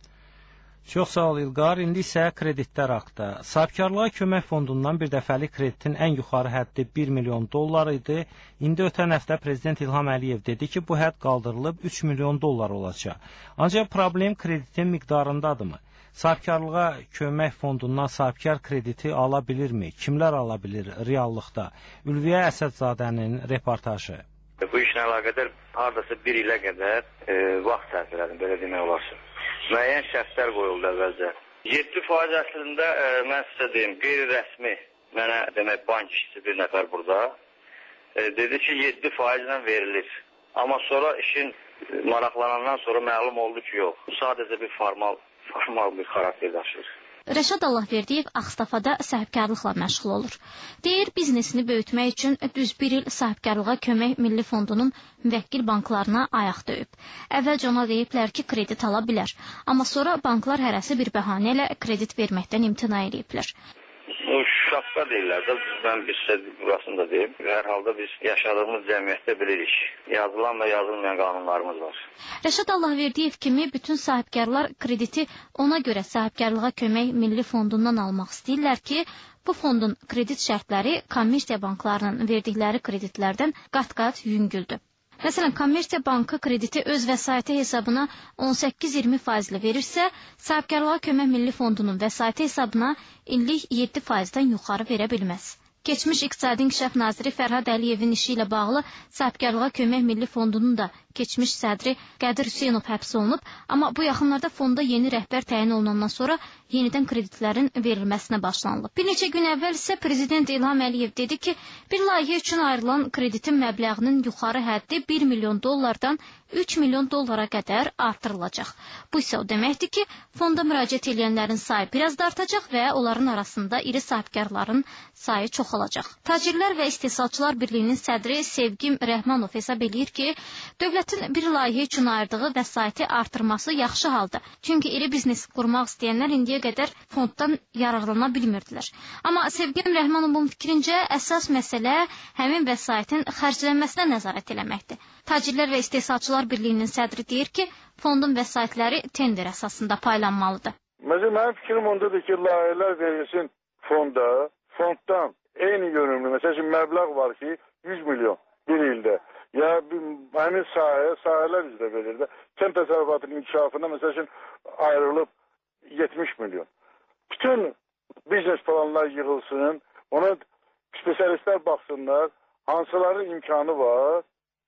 Çox sağ ol İlqar. İndi isə kreditlər haqqında. Sahibkarlığa kömək fondundan bir dəfəlik kreditin ən yuxarı həddi bir milyon dollar idi. İndi ötən həftə Prezident İlham Əliyev dedi ki, bu hədd qaldırılıb üç milyon dollar olacaq. Ancaq problem kreditin miqdarındadırmı? Sahibkarlığa kömək fondundan sahibkar krediti ala bilirmi? Kimlər ala bilir reallıqda? Ülviyə Əsədzadənin reportajı. Bu işlə əlaqədar hardasa bir ilə qədər e, vaxt sərf elədim, belə demək olarsa. Müəyyən şərtlər qoyuldu əvvəlcə. yeddi faiz əslində e, mən sizə deyim, qeyri-rəsmi mənə demək bank işçisi bir nəfər burada e, dedi ki, yeddi faizlə verilir. Amma sonra işin maraqlanandan sonra məlum oldu ki, yox. Bu sadəcə bir formal, formal bir xarakter daşıyır. Rəşad Allahverdiyev Ağstafada sahibkarlıqla məşğul olur. Deyir, biznesini böyütmək üçün düz bir il sahibkarlığa kömək Milli Fondunun müvəkkil banklarına ayaq döyüb. Əvvəlcə ona deyiblər ki, kredit ala bilər. Amma sonra banklar hərəsi bir bəhanə ilə kredit verməkdən imtina ediblər. O şapka deyirlər də, mən bir sizə burasını da deyim. Hər halda biz yaşadığımız cəmiyyətdə bilirik. Yazılan və yazılmayan qanunlarımız var. Rəşad Allahverdiyev kimi bütün sahibkarlar krediti ona görə sahibkarlığa kömək Milli Fondundan almaq istəyirlər ki, bu fondun kredit şərtləri kommersiya banklarının verdikləri kreditlərdən qat-qat yüngüldür. Məsələn, Kommersiya Bankı krediti öz vəsaiti hesabına on səkkiz iyirmi faizli verirsə, sahibkarlığa kömək Milli Fondunun vəsaiti hesabına illik yeddi faizdən yuxarı verə bilməz. Keçmiş İqtisadi İnkişaf naziri Fərhad Əliyevin işi ilə bağlı Sahibkarlığa Kömək Milli Fondunun da keçmiş sədri Qədir Hüseynov həbs olunub, amma bu yaxınlarda fonda yeni rəhbər təyin olunandan sonra yenidən kreditlərin verilməsinə başlanılıb. Bir neçə gün əvvəl isə Prezident İlham Əliyev dedi ki, bir layihə üçün ayrılan kreditin məbləğinin yuxarı həddi bir milyon dollardan üç milyon dollara qədər artırılacaq. Bu isə o deməkdir ki, fonda müraciət edənlərin sayı biraz da artacaq və onların arasında iri sahibkarların sayı çoxalacaq. Tacirlər və İstehsalçılar Birliyinin sədri Sevgim Rəhmanov hesab edir ki, dövlətin bir layihə üçün ayırdığı vəsaiti artırması yaxşı haldır. Çünki iri biznes qurmaq istəyənlər indiyə qədər fonddan yararlana bilmirdilər. Amma Sevgim Rəhmanovun fikrincə əsas məsələ həmin vəsaitin xərclənməsinə nəzarət eləməkdir. Tacirlər və İstehsalçılar Birliyinin sədri deyir ki, fondun vəsaitləri tender əsasında paylanmalıdır. Mənim fikrim ondadır ki, layihələr verilsin fonda, fonddan eyni yönümlü, məsələn, məbləğ var ki, yüz milyon bir ildə. Ya həmin sahə, sahələr üzrə verir də. Kənd təsərrüfatının inkişafına məsələn ayrılıb yetmiş milyon. Bütün biznes planlar yığılsın, ona spesialistlər baxsınlar, hansıların imkanı var,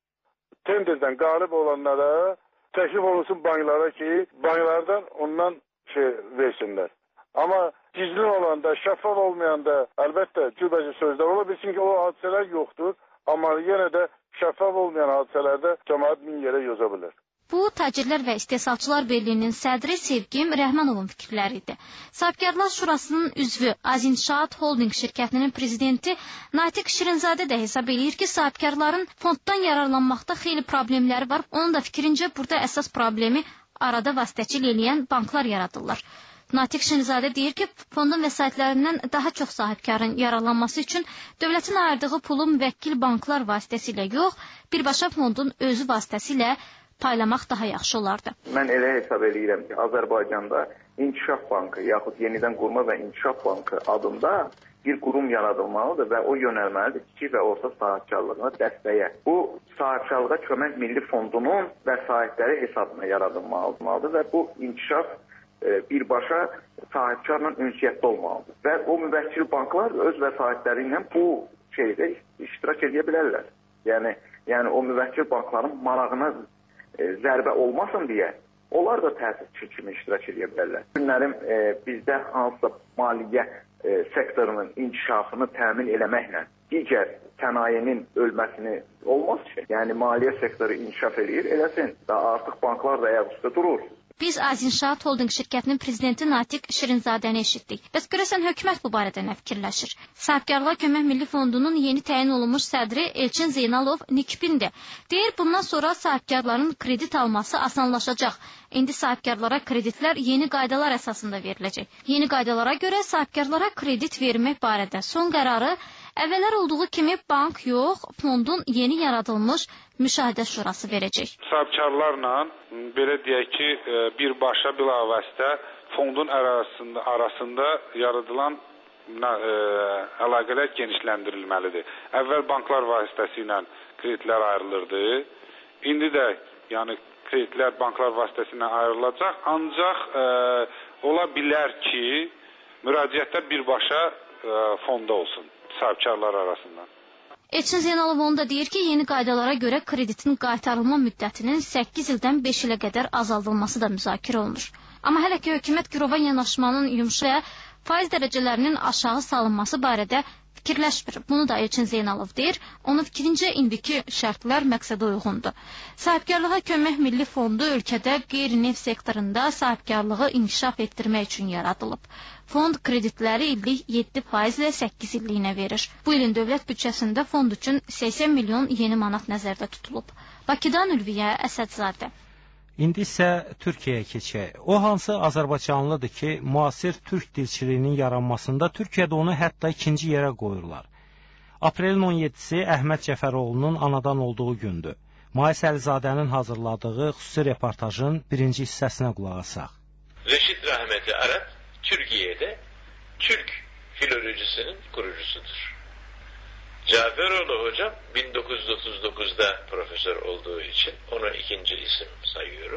tenderdən qalib olanlara təklif olunsun banklara ki, banklardan ondan şey versinlər. Amma gizli olanda, şəffaf olmayanda əlbəttə cürbəcə sözlər ola bilsin ki, o hadisələr yoxdur, amma yenə də şəffaf olmayan hadisələrdə cəmaət min yerə yoza bilər. Bu, Tacirlər və İstehsalçılar Birliyinin sədri Sevgim Rəhmanovun fikirləri idi. Sahibkarlar Şurasının üzvü Azinşaat Holding şirkətinin prezidenti Natiq Şirinzadə də hesab edir ki, sahibkarların fonddan yararlanmaqda xeyli problemləri var. Onun da fikrincə burada əsas problemi arada vasitəçilik eləyən banklar yaradırlar. Natiq Şirinzadə deyir ki, fondun vəsaitlərindən daha çox sahibkarın yararlanması üçün dövlətin ayırdığı pulu müvəkkil banklar vasitəsilə yox, birbaşa fondun özü vasitəsilə paylamaq daha yaxşı olardı. Mən elə hesab edirəm ki, Azərbaycanda İnkişaf Bankı yaxud Yenidən Qurma və İnkişaf Bankı adında bir qurum yaradılmalıdır və o yönəlməlidir kiçik və orta sahibkarlığına dəstəyə. Bu, sahibkarlığa kömək milli fondunun vəsaitləri hesabına yaradılmalıdır və bu inkişaf e, birbaşa sahibkarla ünsiyyətdə olmalıdır. Və o müvəkkil banklar öz vəsaitləri ilə bu şeydə iştirak edə bilərlər. Yəni, yəni o müvəkkil bankların marağına e, zərbə olmasın deyə onlar da təsisçi kimi iştirak edə bilərlər. Günlərim e, bizdə hansısa maliyyə e, sektorunun inkişafını təmin eləməklə digər sənayenin ölməsini olmaz ki. Yəni maliyyə sektoru inkişaf edir, eləsin. Daha artıq banklar da ayaq üstə durur. Biz Azinşaat Holding şirkətinin prezidenti Natiq Şirinzadəni eşitdik. Bəs görəsən hökumət bu barədə nə fikirləşir? Sahibkarlığa Kömək Milli Fondunun yeni təyin olunmuş sədri Elçin Zeynalov Nikbindir. Deyir, bundan sonra sahibkarların kredit alması asanlaşacaq. İndi sahibkarlara kreditlər yeni qaydalar əsasında veriləcək. Yeni qaydalara görə sahibkarlara kredit vermək barədə son qərarı əvvəllər olduğu kimi bank yox, fondun yeni yaradılmış müşahidə şurası verəcək. Sahibkarlarla belə deyək ki, birbaşa bilavasitə fondun arasında, arasında yaradılan e, əlaqələr genişləndirilməlidir. Əvvəl banklar vasitəsilə kreditlər ayrılırdı. İndi də yəni kreditlər banklar vasitəsilə ayrılacaq. Ancaq e, ola bilər ki, müraciətlər birbaşa e, fonda olsun sahibkarlar arasında. Elçin Zeynalov onu da deyir ki, yeni qaydalara görə kreditin qaytarılma müddətinin səkkiz ildən beş ilə qədər azaldılması da müzakirə olunur. Amma hələ ki, hökumət girova yanaşmanın yumşaq faiz dərəcələrinin aşağı salınması barədə fikirləşmir. Bunu da Elçin Zeynalov deyir. Onun fikrincə indiki şərtlər məqsədə uyğundur. Sahibkarlığa Kömək Milli Fondu ölkədə qeyri-neft sektorunda sahibkarlığı inkişaf etdirmək üçün yaradılıb. Fond kreditləri illik yeddi faizlə səkkiz illiyinə verir. Bu ilin dövlət büdcəsində fond üçün səksən milyon yeni manat nəzərdə tutulub. Bakıdan Ülviyə Əsədzadə. İndi isə Türkiyəyə keçək. O hansı Azərbaycanlıdır ki, müasir türk dilçiliyinin yaranmasında Türkiyədə onu hətta ikinci yerə qoyurlar. Aprelin on yeddisi Əhməd Cəfəroğlu'nun anadan olduğu gündür. Mais Əlizadənin hazırladığı xüsusi reportajın birinci hissəsinə qulaq asaq. Reşit Rahmetli Arap Türkiye'de Türk filolojisinin kurucusudur. Caferoğlu hocam bin dokuz yüz otuz dokuzda profesör olduğu için onu ikinci isim sayıyorum.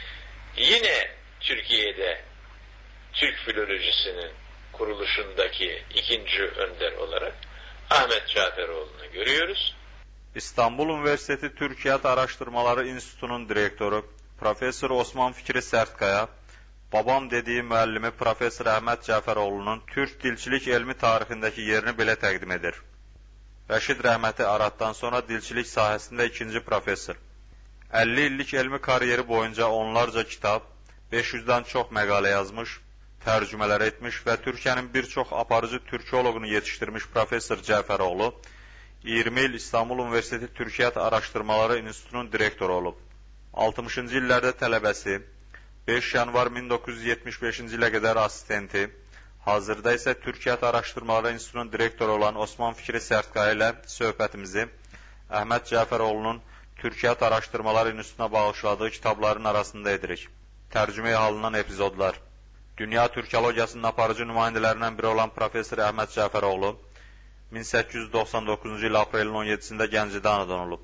Yine Türkiye'de Türk filolojisinin kuruluşundaki ikinci önder olarak Ahmet Caferoğlu'nu görüyoruz. İstanbul Üniversitesi Türkiyat Araştırmaları İnstitutunun direktoru Profesör Osman Fikri Sertkaya, babam dediği müəllimi Profesör Ahmet Caferoğlu'nun Türk dilçilik elmi tarixindəki yerini belə təqdim edir. Rəşid Rəhməti Araddan sonra dilçilik sahəsində ikinci profesör. əlli illik elmi kariyeri boyunca onlarca kitab, beş yüzdən çox məqalə yazmış, tərcümələr etmiş və Türkiyənin bir çox aparıcı türkoloqunu yetişdirmiş Profesör Caferoğlu, iyirmi il İstanbul Üniversitesi Türkiyat Araştırmaları İnstitutunun direktoru olub. altmışıncı illərdə tələbəsi, beş yanvar min doqquz yüz yetmiş beşinci ilə qədər assistenti, hazırda isə Türkiyat Araştırmaları İnstitutunun direktoru olan Osman Fikri Sertkaya ilə söhbətimizi Əhməd Caferoğlu'nun Türkiyat Araştırmaları İnstitutuna bağışladığı kitabların arasında edirik. Tərcüməyə alınan epizodlar. Dünya Türkologiyasının aparıcı nümayəndələrindən biri olan Profesör Əhməd Caferoğlu min səkkiz yüz doxsan doqquzuncu il aprelin on yeddisində Gəncədə anadan olub.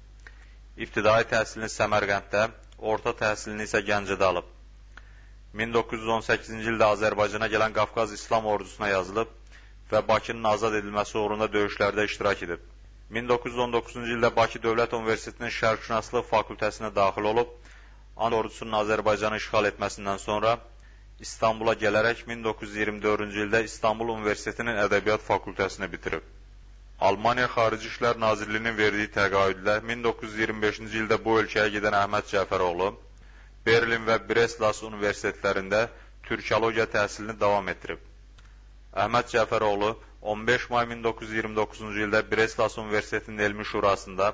İbtidai təhsilini Səmərqənddə, orta təhsilini isə Gəncədə alıb. min doqquz yüz on səkkizinci ildə Azərbaycana gələn Qafqaz İslam ordusuna yazılıb və Bakının azad edilməsi uğrunda döyüşlərdə iştirak edib. min doqquz yüz on doqquzuncu ildə Bakı Dövlət Universitetinin Şərqşünaslıq fakültəsinə daxil olub, An ordusunun Azərbaycanı işğal etməsindən sonra İstanbula gələrək min doqquz yüz iyirmi dördüncü ildə İstanbul Universitetinin Ədəbiyyat fakültəsini bitirib. Almaniya Xarici İşlər Nazirliyinin verdiyi təqaüdlə min doqquz yüz iyirmi beşinci ildə bu ölkəyə gedən Əhməd Caferoğlu, Berlin və Breslas universitetlərində türkologiya təhsilini davam etdirib. Əhməd Caferoğlu on beş may min doqquz yüz iyirmi doqquzuncu ildə Breslas Universitetinin Elmi Şurasında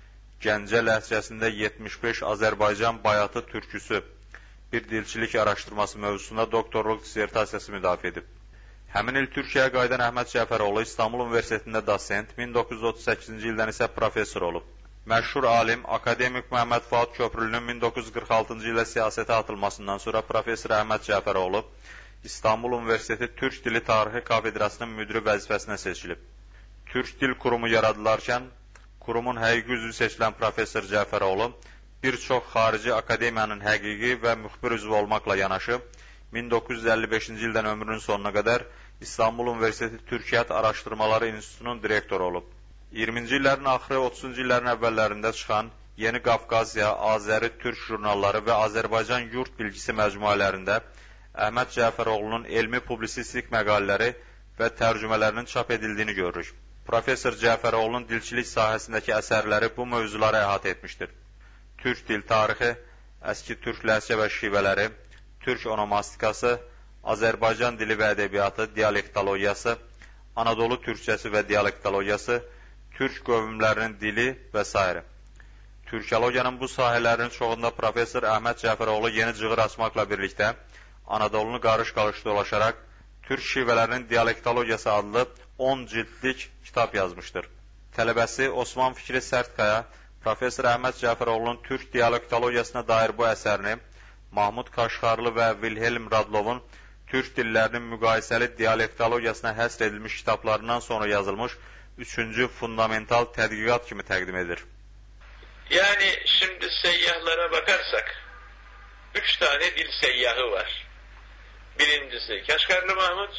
Gəncə ləhcəsində yetmiş beş Azərbaycan bayatı türküsü bir dilçilik araşdırması mövzusunda doktorluq dissertasiyası müdafiə edib. Həmin il Türkiyəyə qayıdan Əhməd Caferoğlu İstanbul Universitetində dosent, min doqquz yüz otuz səkkizinci ildən isə professor olub. Məşhur alim, akademik Məhəmməd Fuad Köprülünün min doqquz yüz qırx altıncı ildə siyasətə atılmasından sonra Profesör Əhməd Caferoğlu İstanbul Universiteti Türk Dili Tarixi Kafedrasının müdiri vəzifəsinə seçilib. Türk Dil Kurumu yaradılarkən, kurumun həqiqi üzvü seçilən Profesör Caferoğlu bir çox xarici akademiyanın həqiqi və müxbir üzvü olmaqla yanaşı, min doqquz yüz əlli beşinci ildən ömrünün sonuna qədər İstanbul Üniversitesi Türkiyat Araşdırmaları İnstitutunun direktoru olub. iyirminci illərin axırı, otuzuncu illərin əvvəllərində çıxan Yeni Qafqazya, Azəri, Türk jurnalları və Azərbaycan Yurt Bilgisi məcmuələrində Əhməd Caferoğlu'nun elmi publisistik məqalələri və tərcümələrinin çap edildiyini görürük. Profesör Caferoğlu'nun dilçilik sahəsindəki əsərləri bu mövzuları əhatə etmişdir. Türk dil tarixi, əski türk ləhcə və şivələri, türk onomastikası, Azərbaycan dili və ədəbiyyatı, dialektologiyası, Anadolu türkçəsi və dialektologiyası, türk qövmlərinin dili və s. Türkologiyanın bu sahələrinin çoxunda Profesör Əhməd Caferoğlu yeni cığır açmaqla birlikdə Anadolunu qarış-qarış dolaşaraq türk şivələrinin dialektologiyası adlı on cildlik kitab yazmışdır. Tələbəsi Osman Fikri Sertkaya, Profesör Əhməd Caferoğlu'nun türk dialektologiyasına dair bu əsərini Mahmud Kaşgarlı və Wilhelm Radlovun türk dillərinin müqayisəli dialektologiyasına həsr edilmiş kitablarından sonra yazılmış üçüncü fundamental tədqiqat kimi təqdim edir. Yani şimdi seyyahlara bakarsak, üç tane dil seyyahı var. Birincisi Kaşgarlı Mahmud,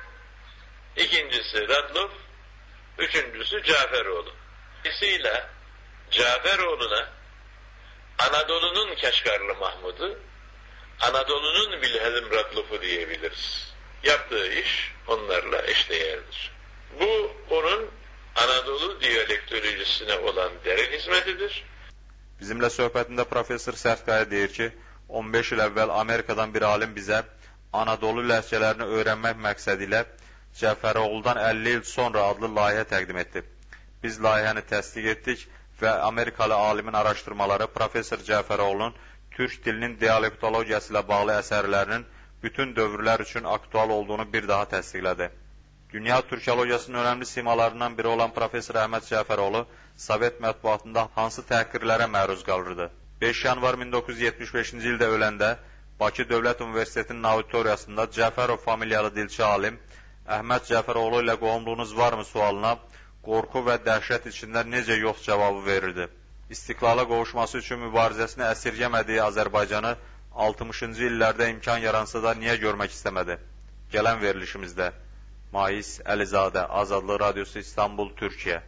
ikincisi Radlov, üçüncüsü Caferoğlu. Dolayısıyla Caferoğlu'na Anadolu'nun Kaşgarlı Mahmud'u, Anadolu'nun Wilhelm Radlov'u diyebiliriz. Yaptığı iş onlarla eşdeğerdir. Bu onun Anadolu diyalektolojisine olan derin hizmetidir. Bizimlə söhbətində Profesör Sertkaya deyir ki, on beş il əvvəl Amerikadan bir alim bizə Anadolu ləhcələrini öyrənmək məqsədi ilə Caferoğlu'dan əlli il sonra adlı layihə təqdim etdi. Biz layihəni təsdiq etdik və Amerikalı alimin araşdırmaları Profesör Caferoğlu'nun türk dilinin dialektologiyası ilə bağlı əsərlərinin bütün dövrlər üçün aktual olduğunu bir daha təsdiqlədi. Dünya türkologiyasının önəmli simalarından biri olan Profesör Əhməd Caferoğlu Sovet mətbuatında hansı təhqirlərə məruz qalırdı? beş yanvar min doqquz yüz yetmiş beşinci ildə öləndə Bakı Dövlət Universitetinin auditoriyasında Cəfərov familiyalı dilçi alim Əhməd Caferoğlu ilə qohumluğunuz varmı sualına qorxu və dəhşət içində necə yox cavabı verirdi. İstiqlala qovuşması üçün mübarizəsini əsirgəmədiyi Azərbaycanı altmışıncı illərdə imkan yaransa da niyə görmək istəmədi? Gələn verilişimizdə Mais Əlizadə, Azadlıq Radiosu İstanbul, Türkiyə.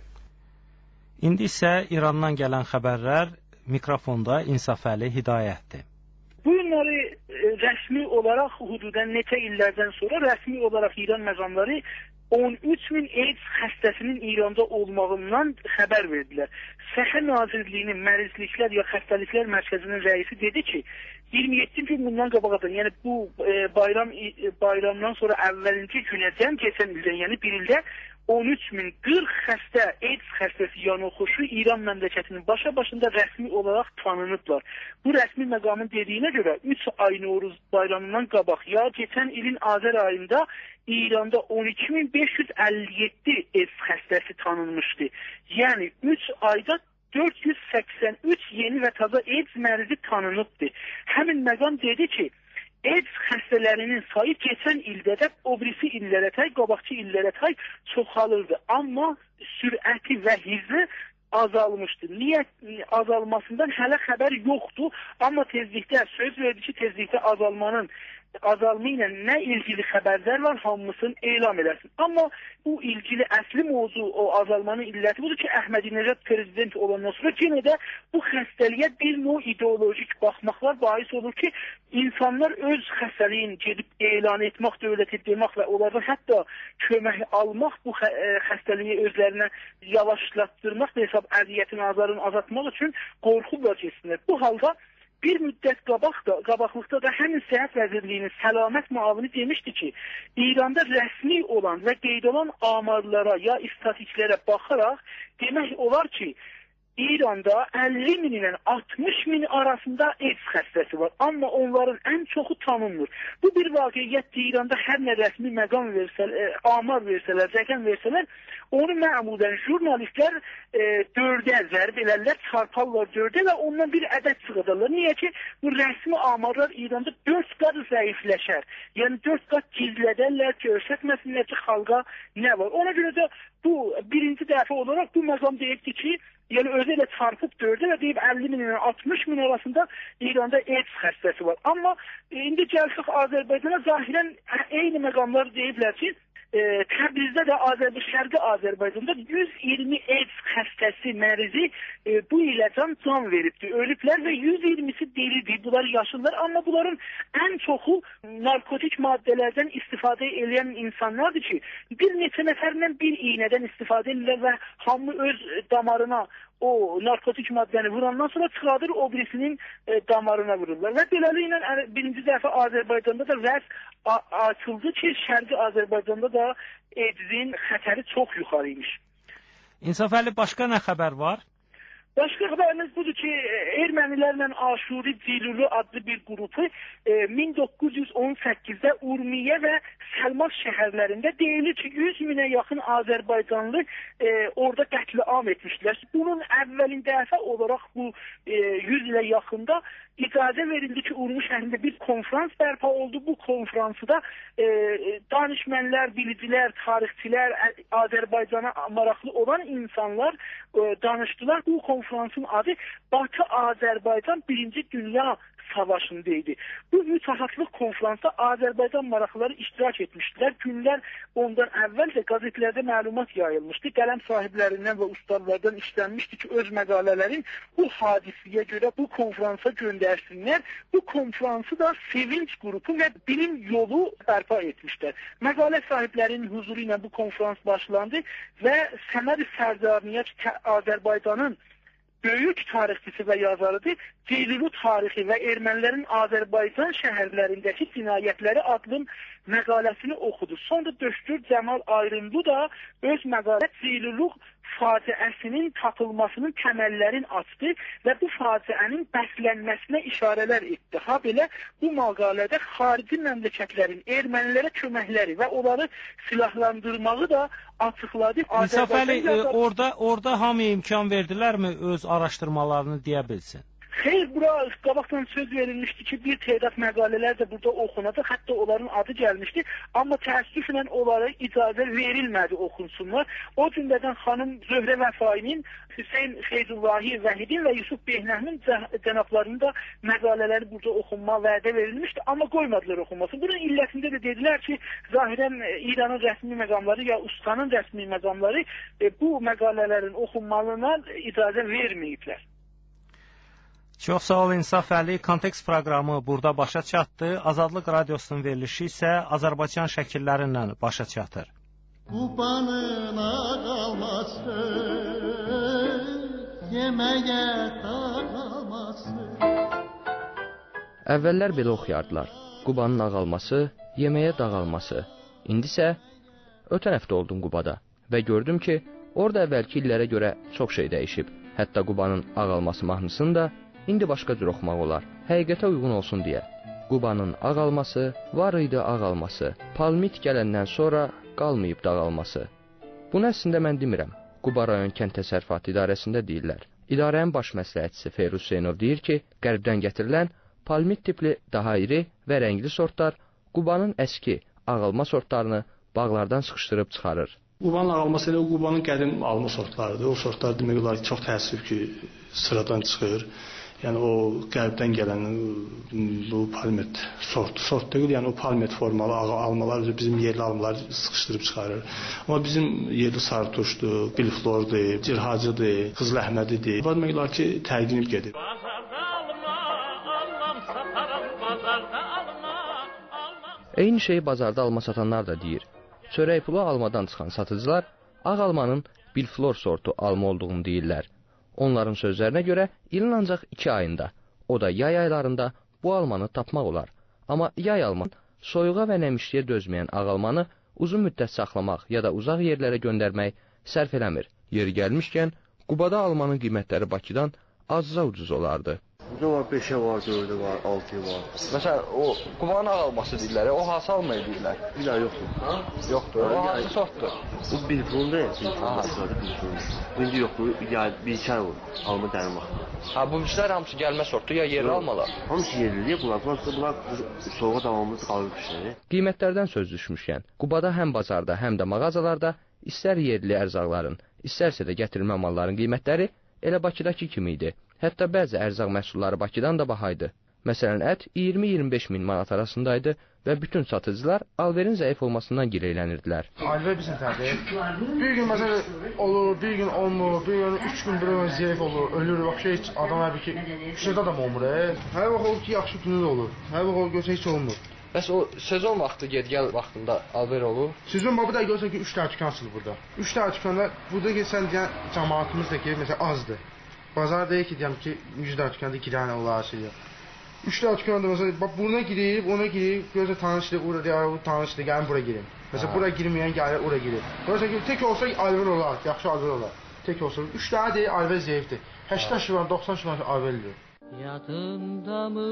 İndi isə İrandan gələn xəbərlər, mikrofonda İnsafəli Hidayətdir. Bu günləri rəsmi olaraq hududən neçə illərdən sonra rəsmi olaraq İran məqamları on üç min AIDS xəstəsinin İranda olmağından xəbər verdilər. Səhiyyə Nazirliyinin Mərizliklər ya Xəstəliklər Mərkəzinin rəisi dedi ki, iyirmi yeddi gün bundan qabaqdan, yəni bu e, bayram e, bayramdan sonra əvvəlinci günəcən keçən ildən, yəni bir ildə on üç min qırx xəstə AIDS xəstəsi yanoxuşu İran məmləkətinin başa başında rəsmi olaraq tanınıblar. Bu rəsmi məqamın dediyinə görə üç ay Novruz bayramından qabaq ya keçən ilin Azər ayında İranda on iki min beş yüz əlli yeddi AIDS xəstəsi tanınmışdı. Yəni üç ayda dörd yüz səksən üç yeni və taza AIDS mərzi tanınıbdı. Həmin məqam dedi ki, AIDS xəstələrinin sayı keçən ildə də o birisi illərə tay, qabaqçı illərə tay çoxalırdı. Amma sürəti və hızı azalmışdı. Niyə azalmasından hələ xəbər yoxdur. Amma tezlikdə, söz verdi ki, tezlikdə azalmanın azalma ilə nə ilgili xəbərlər var, hamısını elan eləsin. Amma bu ilgili əsli mövzu, o azalmanın illəti budur ki, Əhmədinəcad prezident olandan sonra yenə də bu xəstəliyə bir növ ideolojik baxmaqlar bahis olur ki, insanlar öz xəstəliyin gedib elan etmək, dövlətə demək və onlardan hətta kömək almaq, bu xə xəstəliyi özlərinə yavaşlatdırmaq və hesab əziyyətin azarını azaltmaq üçün qorxublar keçsinlər. Bu halda bir müddət qabaq da, qabaqlıqda da həmin Səhiyyə Vəzirliyinin səlamət müavini demişdi ki, İranda rəsmi olan və qeyd olan amarlara ya istatistiklərə baxaraq demək olar ki, İranda əlli min ilə altmış min arasında AIDS xəstəsi var. Amma onların ən çoxu tanınmır. Bu bir vaqiyyətdir. İranda hər nə rəsmi məqam versələr, amar versələr, rəqəm versələr, onu məmulən jurnalistlər e, dördə zərb elərlər, çarparlar dördə və ondan bir ədəd çıxadarlar. Niyə ki, bu rəsmi amarlar İranda dörd qat zəifləşər. Yəni dörd qat gizlədərlər, göstərməsinlər ki, xalqa nə var. Ona görə də bu birinci dəfə olaraq bu məqam deyibdir ki, yəni özü ilə çarpıb dördə və deyib əlli min ilə altmış min arasında İranda AIDS xəstəsi var. Amma e, indi gəlsək Azərbaycana zahirən eyni məqamlar deyiblər ki, e, Təbrizdə də Azərbaycan, Şərqi Azərbaycanda yüz iyirmi AIDS xəstəsi mərizi e, bu iləcən can veribdir, ölüblər və yüz iyirmisi delidir, bunlar yaşlılar, amma bunların ən çoxu narkotik maddələrdən istifadə edən insanlardır ki, bir neçə nəfərlə bir iynədən istifadə edirlər və hamı öz damarına o narkotik maddəni vurandan sonra çıxadır, o birisinin e, damarına vururlar. Və beləliklə birinci dəfə Azərbaycanda da vəz açıldı ki, Şərqi Azərbaycanda da AIDS-in xətəri çox yuxarı imiş. İnsafəli, başqa nə xəbər var? Başqa xəbərimiz budur ki, ermənilərlə Aşuri Cilulu adlı bir qrupu min doqquz yüz on səkkizdə Urmiyə və Səlmas şəhərlərində deyilir ki, yüz minə yaxın Azərbaycanlı e, orada qətliam etmişdilər. Bunun əvvəlin dəfə olaraq bu e, yüz ilə yaxında icazə verildi ki, Urmi şəhərində bir konfrans bərpa oldu. Bu konfransda e, danışmanlar, bilicilər, tarixçilər, Azərbaycana maraqlı olan insanlar e, danışdılar. Bu konfransın adı Batı Azərbaycan Birinci Dünya Savaşındaydı. Bu mütəxəssis konfransda Azərbaycan maraqlıları iştirak etmişdilər. Günlər ondan əvvəl də qəzetlərdə məlumat yayılmışdı. Qələm sahiblərindən və ustadlardan işlənmişdi ki, öz məqalələrin bu hadisəyə görə bu konfransa göndərsinlər. Bu konfransı da Sevinç qrupu və Bilim Yolu bərpa etmişlər. Məqalə sahiblərinin huzuru ilə bu konfrans başlandı və Səməd Sərdarniya Azərbaycanın böyük tarixçisi və yazarıdır. Ceylulu tarixi və ermənilərin Azərbaycan şəhərlərindəki cinayətləri adlı məqaləsini oxudu. Sonra Döştür Cəmal Ayrınlı da öz məqalə Ceylulu faciəsinin tapılmasının təməllərini açdı və bu faciənin bəslənməsinə işarələr etdi. Ha belə bu məqalədə xarici məmləkətlərin ermənilərə köməkləri və onları silahlandırmağı da açıqladı. İnsafəli, e, orada orada hamı imkan verdilərmi öz araşdırmalarını deyə bilsin? Xeyr, bura qabaqdan söz verilmişdi ki, bir tədad məqalələr də burada oxunacaq, hətta onların adı gəlmişdi, amma təəssüflə onlara icazə verilmədi oxunsunlar. O cümlədən xanım Zöhrə Vəfainin, Hüseyn Feyzullahi Vəhidin və Yusuf Behnəmin cənablarının da məqalələri burada oxunma vədə verilmişdi, amma qoymadılar oxunmasını. Bunun illətində də dedilər ki, zahirən İranın rəsmi məqamları ya ustanın rəsmi məqamları e, bu məqalələrin oxunmalığına icazə verməyiblər. Çox sağ ol İnsaf Əli. Kontekst proqramı burada başa çatdı. Azadlıq Radiosunun verilişi isə Azərbaycan şəkillərindən başa çatır. Qubanın ağalması, yeməyə dağalması. Əvvəllər belə oxuyardılar. Qubanın ağalması, yeməyə dağalması. İndi isə ötən həftə oldum Qubada və gördüm ki, orada əvvəlki illərə görə çox şey dəyişib. Hətta Qubanın ağalması mahnısını da İndi başqa cür oxumaq olar, həqiqətə uyğun olsun deyə. Qubanın ağalması, var idi ağalması, palmit gələndən sonra qalmayıb dağalması. Bunu əslində mən demirəm. Quba rayon kənd təsərrüfatı idarəsində deyirlər. İdarənin baş məsləhətçisi Feyruz Hüseynov deyir ki, qərbdən gətirilən palmit tipli daha iri və rəngli sortlar Qubanın əski ağalma sortlarını bağlardan sıxışdırıb çıxarır. Qubanın ağalması elə o Qubanın qədim alma sortlarıdır. O sortlar demək olar ki, çox təəssüf ki, sıradan çıxır. Yəni o qərbdən gələn bu palmet sort, sort deyil, yəni o palmet formalı almalar bizim yerli almaları sıxışdırıb çıxarır. Amma bizim yerli sarıtuşdur, bilflordur, cirhacıdır, qızıl əhmədidir. Bu demək olar ki, tərqinib gedir. Eyni şeyi bazarda alma satanlar da deyir. Çörək pulu almadan çıxan satıcılar ağ almanın bilflor sortu alma olduğunu deyirlər. Onların sözlərinə görə ilin ancaq iki ayında, o da yay aylarında bu almanı tapmaq olar. Amma yay alman soyuğa və nəmişliyə dözməyən ağ almanı uzun müddət saxlamaq ya da uzaq yerlərə göndərmək sərf eləmir. Yeri gəlmişkən, Qubada almanın qiymətləri Bakıdan azca ucuz olardı. Burada var, beşə var, dördə var, altıya var. Məsələn, o Qubanın ağ alması deyirlər, o hansı almayı deyirlər? Bir daha yoxdur. Ha? Yoxdur, o hansı sortdur? Bu bilfron deyil, bilfron aşağıda bilfron. Bu indi yoxdur, ya bir çay olur, alma dərin vaxtı. Ha, bu biçlər hamısı gəlmə sortu, ya yerli almalar? Hamısı yerlidir, bunlar, bunlar, bunlar soğuğa davamlı qalır işləri. Qiymətlərdən söz düşmüşkən, Qubada həm bazarda, həm də mağazalarda istər yerli ərzaqların, istərsə də gətirilmə malların qiymətləri elə Bakıdakı kimi idi. Hətta bəzi ərzaq məhsulları Bakıdan da bahaydı. Məsələn, ət iyirmi iyirmi beş min manat arasındaydı və bütün satıcılar alverin zəif olmasından gileylenirdilər. Alver bizim tədir. Bir gün məsələn olur, bir gün olmur, bir gün üç gün bir gün zəif olur, ölür. Bax şey, adam hər bir ki, şeydə adam olmur. Hər vaxt olur ki, yaxşı günü olur. Hər vaxt olur görsə heç olmur. Bəs o sezon vaxtı, ged-gəl vaxtında alver olur? Sezon vaxtı da görsən ki, üç dənə dükan açılır burada. üç dənə dükanda, burada ki, sən deyən cəmaatımız da ki, məsələn, azdır. Bazar deyir ki, deyəm ki, yüz dənə dükkanda iki dənə olar şey. üç dənə dükkanda məsələn, bax buna girib, ona girib, görsə tanışdır, ora deyir, bu tanışdır, gəlin bura girin. Məsələn, bura girməyən gəlir, ora girir. Görsə ki, tək olsa alver olar, yaxşı alver olar. Tək olsa üç dənə deyir, alver zəifdir. səksən şivan, doxsan şivan alverdir. Yadımdamı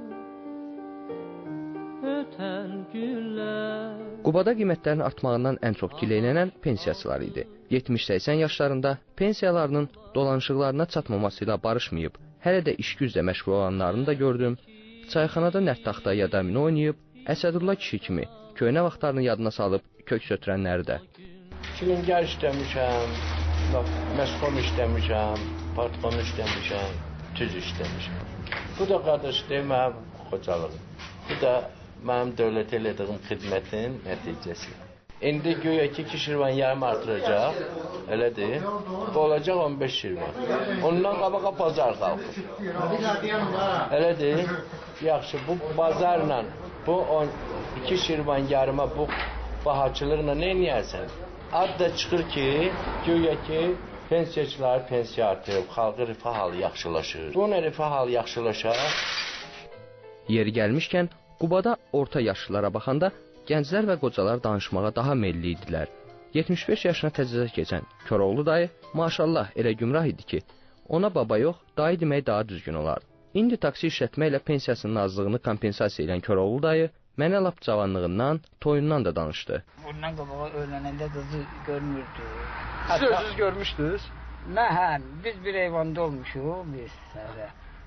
ötən günlər. Qubada qiymətlərin artmağından ən çox gileylənən pensiyaçılar idi. yetmiş səksən yaşlarında pensiyalarının dolanışıqlarına çatmaması ilə barışmayıb, hələ də iş güclə məşğul olanlarını da gördüm. Çayxanada nərd taxta ya domino oynayıb, Əsədullah kişi kimi köhnə vaxtlarını yadına salıb kök sötürənləri də. Çilingər işləmişəm, məskon işləmişəm, partqon işləmişəm, tüz işləmişəm. Bu da qardaş deyim, xocalıq. Bu da mənim dövlət elədiyim xidmətin nəticəsi. İndi göyə ki, iki şirvan yarım artıracaq, elədir, bu olacaq on beş şirvan. Ondan qabağa bazar qalxır. Elədir, yaxşı, bu bazarla, bu on iki şirvan yarıma, bu bahaçılıqla nə eləyərsən? Ad da çıxır ki, göyə ki, pensiyaçılar pensiya artıb, xalqı rifah halı yaxşılaşır. Bu nə rifah halı yaxşılaşar? Yeri gəlmişkən, Qubada orta yaşlılara baxanda gənclər və qocalar danışmağa daha meylli idilər. yetmiş beş yaşına təzəcə keçən Koroğlu dayı maşallah elə gümrah idi ki, ona baba yox, dayı demək daha düzgün olar. İndi taksi işlətməklə pensiyasının azlığını kompensasiya edən Koroğlu dayı mənə lap cavanlığından, toyundan da danışdı. Bundan qabağa öyrənəndə qızı görmürdü. Siz özünüz görmüşdünüz? Mən, hə, biz bir eyvanda olmuşuq biz. Hələ.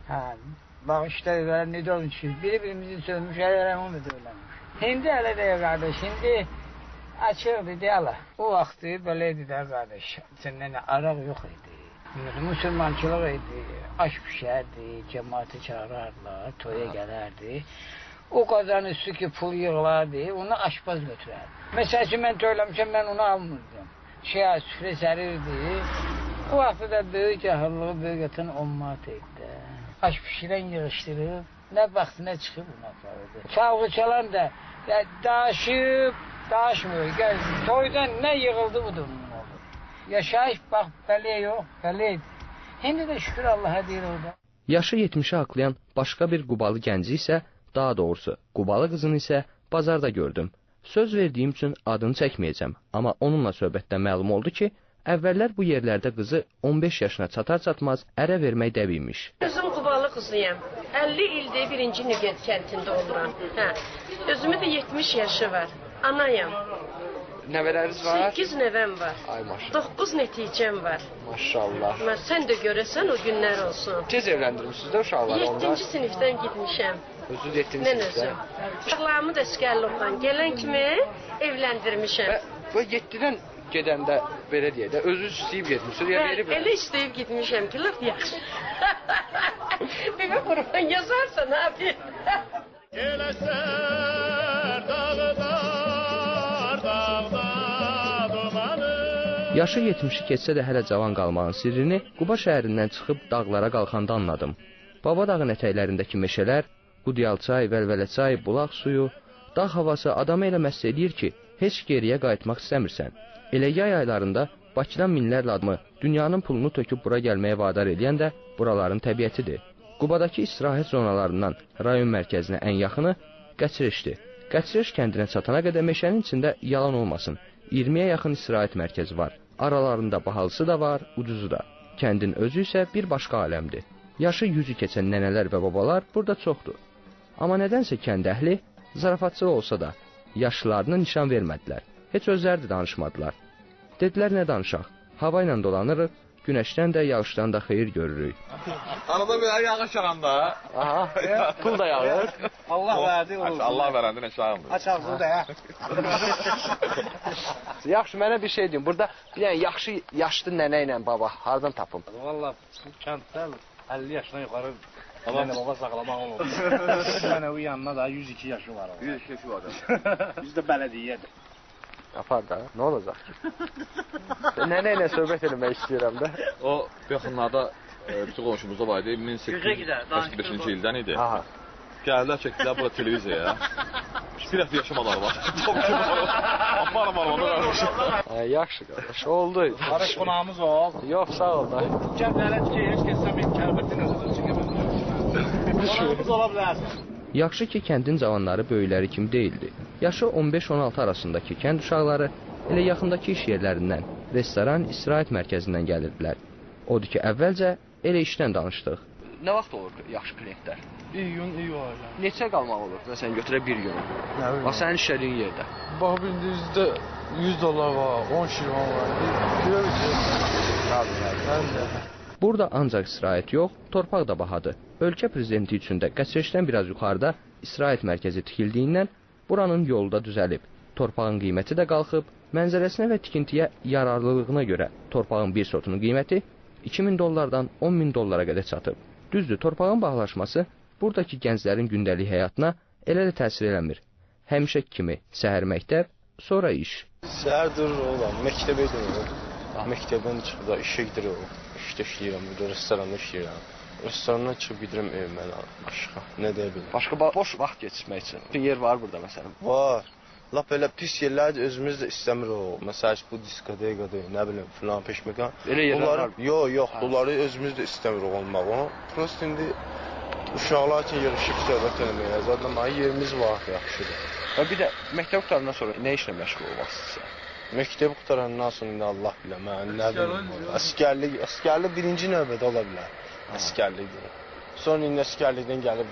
Hə, bax işte necə olmuş ki, bir-birimizin sövmüş, elə onu da öyrənmiş. İndi elə deyək qardaş, indi açıqdır deyələ. O vaxtı belə idi də qardaş, səndən araq yox idi. Müsəlmançılıq idi, aş pişərdi, cəmaatı çağırardılar, toya gələrdi. O qazanın üstü ki, pul yığılardı, onu aşpaz götürərdi. Məsəl ki, mən söyləmişəm, mən onu almırdım. Şey, süfrə sərirdi. O vaxtı da böyük cahillığı böyük atan on manat idi. Aş pişirən yığışdırıb, nə vaxtı nə çıxıb ona aparırdı. Çalğı çalan da daşıb, daşmıyor. Toydan nə yığıldı budur onun oldu. Yaşayış, bax, belə yox, belə idi. İndi də şükür Allaha deyir orada. Yaşı yetmişə haqlayan başqa bir Qubalı gənci isə, daha doğrusu, Qubalı qızını isə bazarda gördüm. Söz verdiyim üçün adını çəkməyəcəm, amma onunla söhbətdən məlum oldu ki, əvvəllər bu yerlərdə qızı on beş yaşına çatar-çatmaz ərə vermək dəbiymiş. Özüm Qubalı qızıyam. əlli ildir birinci Nüqət kəntində oluram. Hə. Özümün də yetmiş yaşı var. Anayam. Nəvələriniz var? səkkiz nəvəm var. Ay maşallah. doqquz nəticəm var. Maşallah. Mən sən də görəsən o günlər olsun. Tez evləndirmisiniz də uşaqları onlar? yeddinci sinifdən gitmişəm. Özünüz yeddinci sinifdən? Uşaqlarımı da Skərlovdan gələn kimi evləndirmişəm. Və yeddidən gedəndə belə deyə də özünüz istəyib getmişsiniz, ya verib? Elə istəyib getmişəm ki, laf yaxşı. Bebe qurban yazarsan abi. Gələsər dağlar, dağda dumanı. Yaşı yetmişi keçsə də hələ cavan qalmağın sirrini Quba şəhərindən çıxıb dağlara qalxanda anladım. Baba dağın ətəklərindəki meşələr, Qudiyalçay, Vəlvələçay, bulaq suyu, dağ havası adamı elə məst edir ki, heç geriyə qayıtmaq istəmirsən. Elə yay aylarında Bakıdan minlərlə adamı dünyanın pulunu töküb bura gəlməyə vadar edən də buraların təbiətidir. Qubadakı istirahət zonalarından rayon mərkəzinə ən yaxını Qəçreşdir. Qəçreş kəndinə çatana qədər meşənin içində yalan olmasın, iyirmiyə yaxın istirahət mərkəzi var. Aralarında bahalısı da var, ucuzu da. Kəndin özü isə bir başqa aləmdir. Yaşı yüzü keçən nənələr və babalar burada çoxdur. Amma nədənsə kənd əhli zarafatçı olsa da yaşlılarına nişan vermədilər. Heç özləri də danışmadılar. Dedilər nə danışaq? Hava ilə dolanırıq, günəşdən də, yağışdan da xeyir görürük. Arada bir yağış yağanda, aha, pul da yağır. Allah verdi, Allah verəndə nə şahımdır. Aç ağzını da ya. Yaxşı, mənə bir şey deyin. Burada bir dənə yaxşı, yaşlı nənə ilə baba hardan tapım? Vallahi bu kənddə əlli yaşına yuxarı nənə baba sağlamaq olur. Mənə o yanına da yüz iki yaşı var. yüz iki yaşı var. Biz də bələdiyyədir. Yapar da, nə olacaq ki? Nənə ilə söhbət eləmək istəyirəm də. O yaxınlarda bir qonşumuzda var idi, min səkkiz yüz səksən beşinci ildən idi. Aha. Gəldilər, çəkdilər burada televiziyaya. Bir həftə yaşamalar var. Aparım var onu. Ay, yaxşı qardaş, oldu. Barış qonağımız ol. Yox, sağ ol da. Gəl belə ki, heç kəsdən bir kərbətin özünü çıxıb. Qonağımız ola bilərsin. Yaxşı ki, kəndin cavanları böyükləri kimi deyildi. Yaşı on beş on altı arasındakı kənd uşaqları elə yaxındakı iş yerlərindən, restoran, istirahət mərkəzindən gəlirdilər. Odur ki, əvvəlcə elə işdən danışdıq. Nə vaxt olur yaxşı klientlər? Bir gün iyi var. Neçə qalmaq olur? Məsələn, götürə bir gün. Bax, sənin işlədiyin yerdə. Bax, indi yüzdə yüz dollar var, on şirvan var. Gülə bitir. Burada ancaq istirahət yox, torpaq da bahadır. Ölkə prezidenti üçün də Qəçreşdən biraz yuxarıda istirahət mərkəzi tikildiyindən buranın yolu da düzəlib. Torpağın qiyməti də qalxıb, mənzərəsinə və tikintiyə yararlılığına görə torpağın bir sotunun qiyməti iki min dollardan on min dollara qədər çatıb. Düzdür, torpağın bahalaşması buradakı gənclərin gündəlik həyatına elə də təsir eləmir. Həmişək kimi səhər məktəb, sonra iş. Səhər durur oğlan, məktəbə gedir. Məktəbdən çıxıb da işə gedir. İşdə işləyirəm, burada restoranda işləyirəm. Restorandan çıxıb gedirəm evimə, başqa, nə deyə bilim. Başqa boş vaxt keçirmək üçün bir yer var burada məsələn? Var. Lap elə pis yerlərdir, özümüz də istəmirik o. Məsələn, bu diskotekadır, nə bilim, filan peşməkan. Elə yerlər var? Yox, yox, bunları özümüz də istəmirik olmağı. Prost indi uşaqlar üçün yığışıb söhbət eləməyə. Zaten mənim yerimiz var, yaxşıdır. Və bir də məktəb qutarandan sonra nə işlə məşğul olmaq istəyirsən? Məktəb qutarandan sonra indi Allah bilə, mən nə bilim. Əsgərlik, əsgərlik birinci növbədə ola bilər. Əsgərlikdir. Sonra indi əsgərlikdən gəlib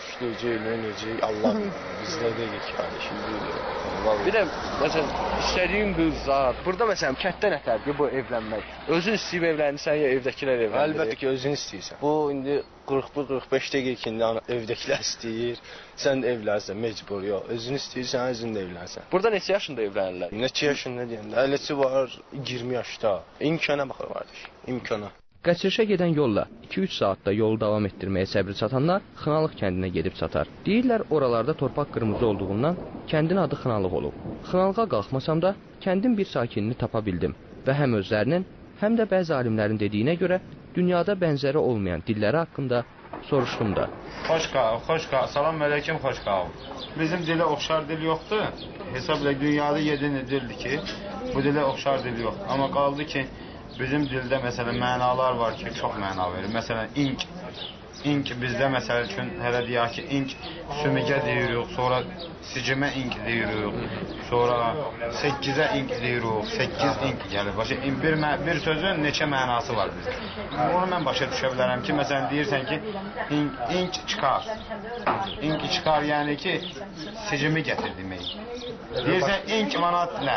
işləyəcək, nə edəcək, Allah biz nə deyirik yəni şimdi. Vallahi. Bir də məsələn istədiyin qız zat. Burada məsələn kənddə nə fərqi bu evlənmək? Özün istəyib evlənirsən ya evdəkilər evlənir? Əlbəttə ki, özün istəyirsən. Bu indi qırx bir qırx beş dəqiqə indi evdəkilər istəyir. Sən də evlənsən məcbur yox. Özün istəyirsən, özün də evlənsən. Burada neçə yaşında evlənirlər? Neçə yaşında deyəndə? Eləsi var iyirmi yaşda. İmkana baxır qardaş, imkana. Qaçırışa gedən yolla iki üç saatda yolu davam etdirməyə səbri çatanlar Xınalıq kəndinə gedib çatar. Deyirlər oralarda torpaq qırmızı olduğundan kəndin adı Xınalıq olub. Xınalığa qalxmasam da kəndin bir sakinini tapa bildim və həm özlərinin, həm də bəzi alimlərin dediyinə görə dünyada bənzəri olmayan dilləri haqqında soruşdum da. Xoş qal, xoş qal. Salam əleykum, xoş qal. Bizim dilə oxşar dil yoxdur. Hesab elə dünyada yedinci dildir ki, bu dilə oxşar dil yoxdur. Amma qaldı ki, bizim dildə məsələn mənalar var ki, çox məna verir. Məsələn, ink. İnk bizdə məsəl üçün hələ deyək ki, ink sümükə deyirik, sonra sicimə ink deyirik, sonra səkkizə ink deyirik, səkkiz ink gəlir. Başa bir bir sözün neçə mənası var bizdə. Onu mən başa düşə bilərəm ki, məsələn deyirsən ki, ink, ink çıxar. İnk çıxar yəni ki, sicimi gətir demək. Deyirsən ink manat nə?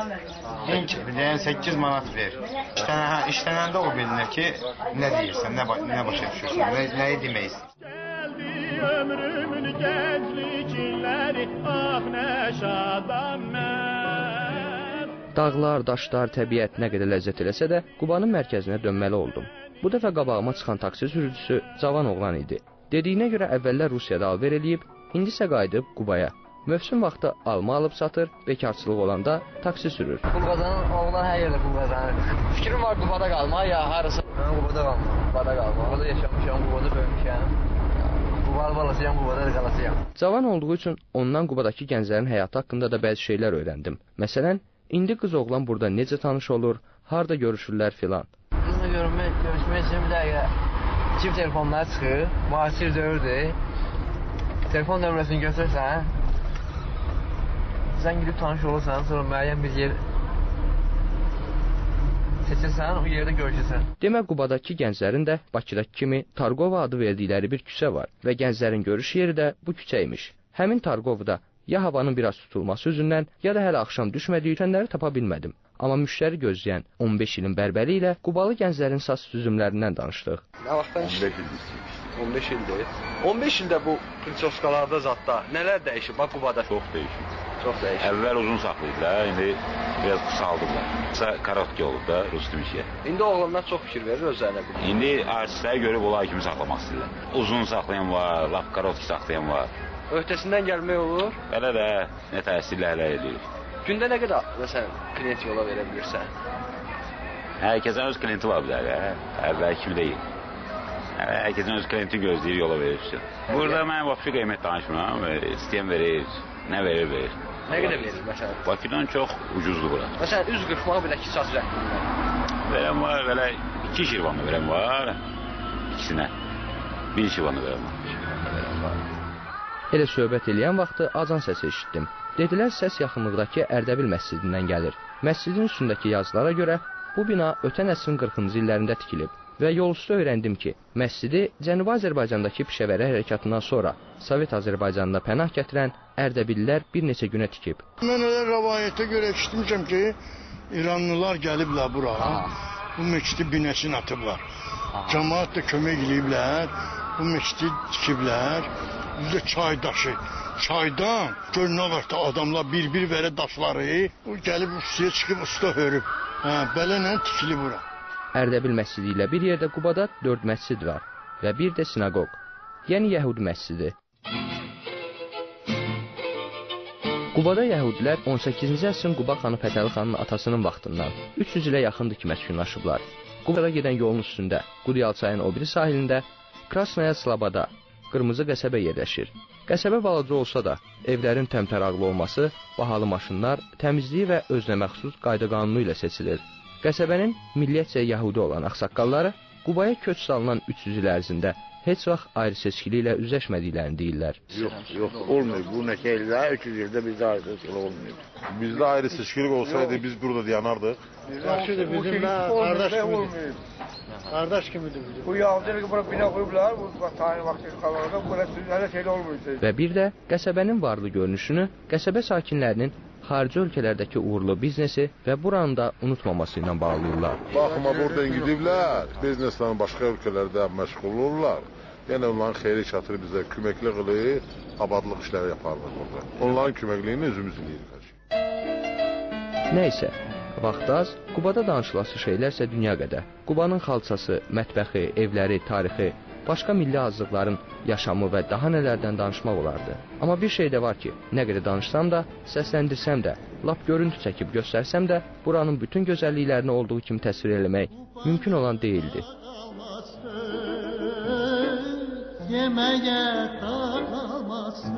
İnk yəni səkkiz manat ver. İşlənə, hə, işlənəndə o bilinir ki, nə deyirsən, nə, nə başa düşürsən, nə, nəyi deməksin. Gəldi ömrümün gənclik illəri, ah nə şadam mən. Dağlar, daşlar, təbiət nə qədər ləzzət eləsə də Qubanın mərkəzinə dönməli oldum. Bu dəfə qabağıma çıxan taksi sürücüsü cavan oğlan idi. Dediyinə görə əvvəllər Rusiyada alver eləyib, indi isə qayıdıb Qubaya. Mövsüm vaxtı alma alıb satır, bekarçılıq olanda taksi sürür. Pul qazanan oğlan hər yerdə pul qazanır. Fikrim var Qubada qalma, ya harasa? Mən Qubada qalma. Qubada qalma. Qubada yaşamışam, Qubada böyümüşəm. Qubalı balasıyam, Qubada da qalasıyam. Cavan olduğu üçün ondan Qubadakı gənclərin həyatı haqqında da bəzi şeylər öyrəndim. Məsələn, indi qız oğlan burada necə tanış olur, harda görüşürlər filan. Qızla görünmək, görüşmək üçün bir dəqiqə cib telefonları çıxır, müasir dövrdür. Telefon nömrəsini götürürsən, sən gidib tanış olursan, sonra müəyyən bir yer seçirsən, o yerdə görüşürsən. Demək, Qubadakı gənclərin də Bakıdakı kimi Targova adı verdikləri bir küçə var və gənclərin görüş yeri də bu küçəymiş. Həmin Targovda ya havanın biraz tutulması üzündən, ya da hələ axşam düşmədiyi üçənləri tapa bilmədim. Amma müştəri gözləyən on beş ilin bərbəri ilə Qubalı gənclərin saç düzümlərindən danışdıq. Nə vaxtdan işləyir? on beş ildir. on beş ildə bu prinçoskalarda zadda nələr dəyişib? Bax Qubada çox dəyişib. Çox dəyişib. Əvvəl uzun saxlayırdılar, indi biraz qısaldılar. Qısa karotki olub da rus demişə. İndi oğlanlar çox fikir verir özlərinə. İndi artistlər görüb onlar kimi saxlamaq istəyirlər. Uzun saxlayan var, lap karotki saxlayan var. Öhdəsindən gəlmək olur. Belə də nə təsirlə hələ edir. Gündə nə qədər məsələn klient yola verə bilirsən? Hər kəsin öz klienti var bir dəqiqə. Əvvəl kimi deyil. Hər kəsin öz klienti gözləyir, yola verir. Burada mən vəbşi qiymət danışmıram. İstəyən verir, nə verir, verir. Nə qədər verir məsələn? Bakıdan çox ucuzdur bura. Məsələn, üz qırxmaq belə ki, saç rəqmində. Verən var, belə iki şirvanlı verən var. İkisinə. Bir şirvanlı verən var. Elə söhbət eləyən vaxtı azan səsi eşitdim. Dedilər, səs yaxınlıqdakı Ərdəbil məscidindən gəlir. Məscidin üstündəki yazılara görə bu bina ötən əsrin qırxıncı illərində tikilib və yolüstü öyrəndim ki, məscidi Cənubi Azərbaycandakı pişəvərə hərəkatından sonra Sovet Azərbaycanına pənah gətirən Ərdəbillilər bir neçə günə tikib. Mən elə rəvayətə görə eşitmişəm ki, İranlılar gəliblər bura, bu məscidi binəsini atıblar. Cəmaət də kömək eləyiblər, bu məscidi tikiblər. Bizdə çay daşı, çaydan gör nə vaxtda adamlar bir-bir verə daşları, o gəlib üstüyə çıxıb usta hörüb. Hə, belə nə tikili bura. Ərdəbil məscidi ilə bir yerdə Qubada dörd məscid var və bir də sinagog, yəni Yəhudi məscidi. Qubada Yəhudilər on səkkizinci əsrin Quba xanı Fətəli xanın atasının vaxtından üç yüz ilə yaxındır ki, məskunlaşıblar. Qubada gedən yolun üstündə, Qudyal çayının o biri sahilində, Krasnaya Slabada, qırmızı qəsəbə yerləşir. Qəsəbə balaca olsa da, evlərin təmtəraqlı olması, bahalı maşınlar, təmizliyi və özünə məxsus qayda-qanunu ilə seçilir. Qəsəbənin milliyyətcə yəhudi olan ağsaqqalları Qubaya köç salınan üç yüz il ərzində heç vaxt ayrı seçkiliklə üzləşmədiklərini deyirlər. Yox, yox, olmuyor. Bu neçə ildə, üç yüz ildə bizdə ayrı seçkilik olmuyor. Bizdə ayrı seçkilik olsaydı biz burada dayanardıq. Yaxşıdır, bizimlə qardaş kimidir. Qardaş kimidir bizim. Bu yağcılığı bura bina qoyublar, bu tayin vaxtı qalanında bura hələ şeylə olmuyor. Və bir də qəsəbənin varlı görünüşünü qəsəbə sakinlərinin xarici ölkələrdəki uğurlu biznesi və buranı da unutmaması ilə bağlayırlar. Baxma, buradan gidiblər, bizneslə başqa ölkələrdə məşğul olurlar. Yəni onların xeyri çatır bizə, köməkli qılır, abadlıq işləri yaparlar burada. Onların köməkliyini özümüz eləyirik. Nəysə, vaxt az, Qubada danışılası şeylər isə dünya qədər. Qubanın xalçası, mətbəxi, evləri, tarixi, başqa milli azlıqların yaşamı və daha nələrdən danışmaq olardı. Amma bir şey də var ki, nə qədər danışsam da, səsləndirsəm də, lap görüntü çəkib göstərsəm də, buranın bütün gözəlliklərini olduğu kimi təsvir eləmək mümkün olan deyildi. Yeməyə qalmasın.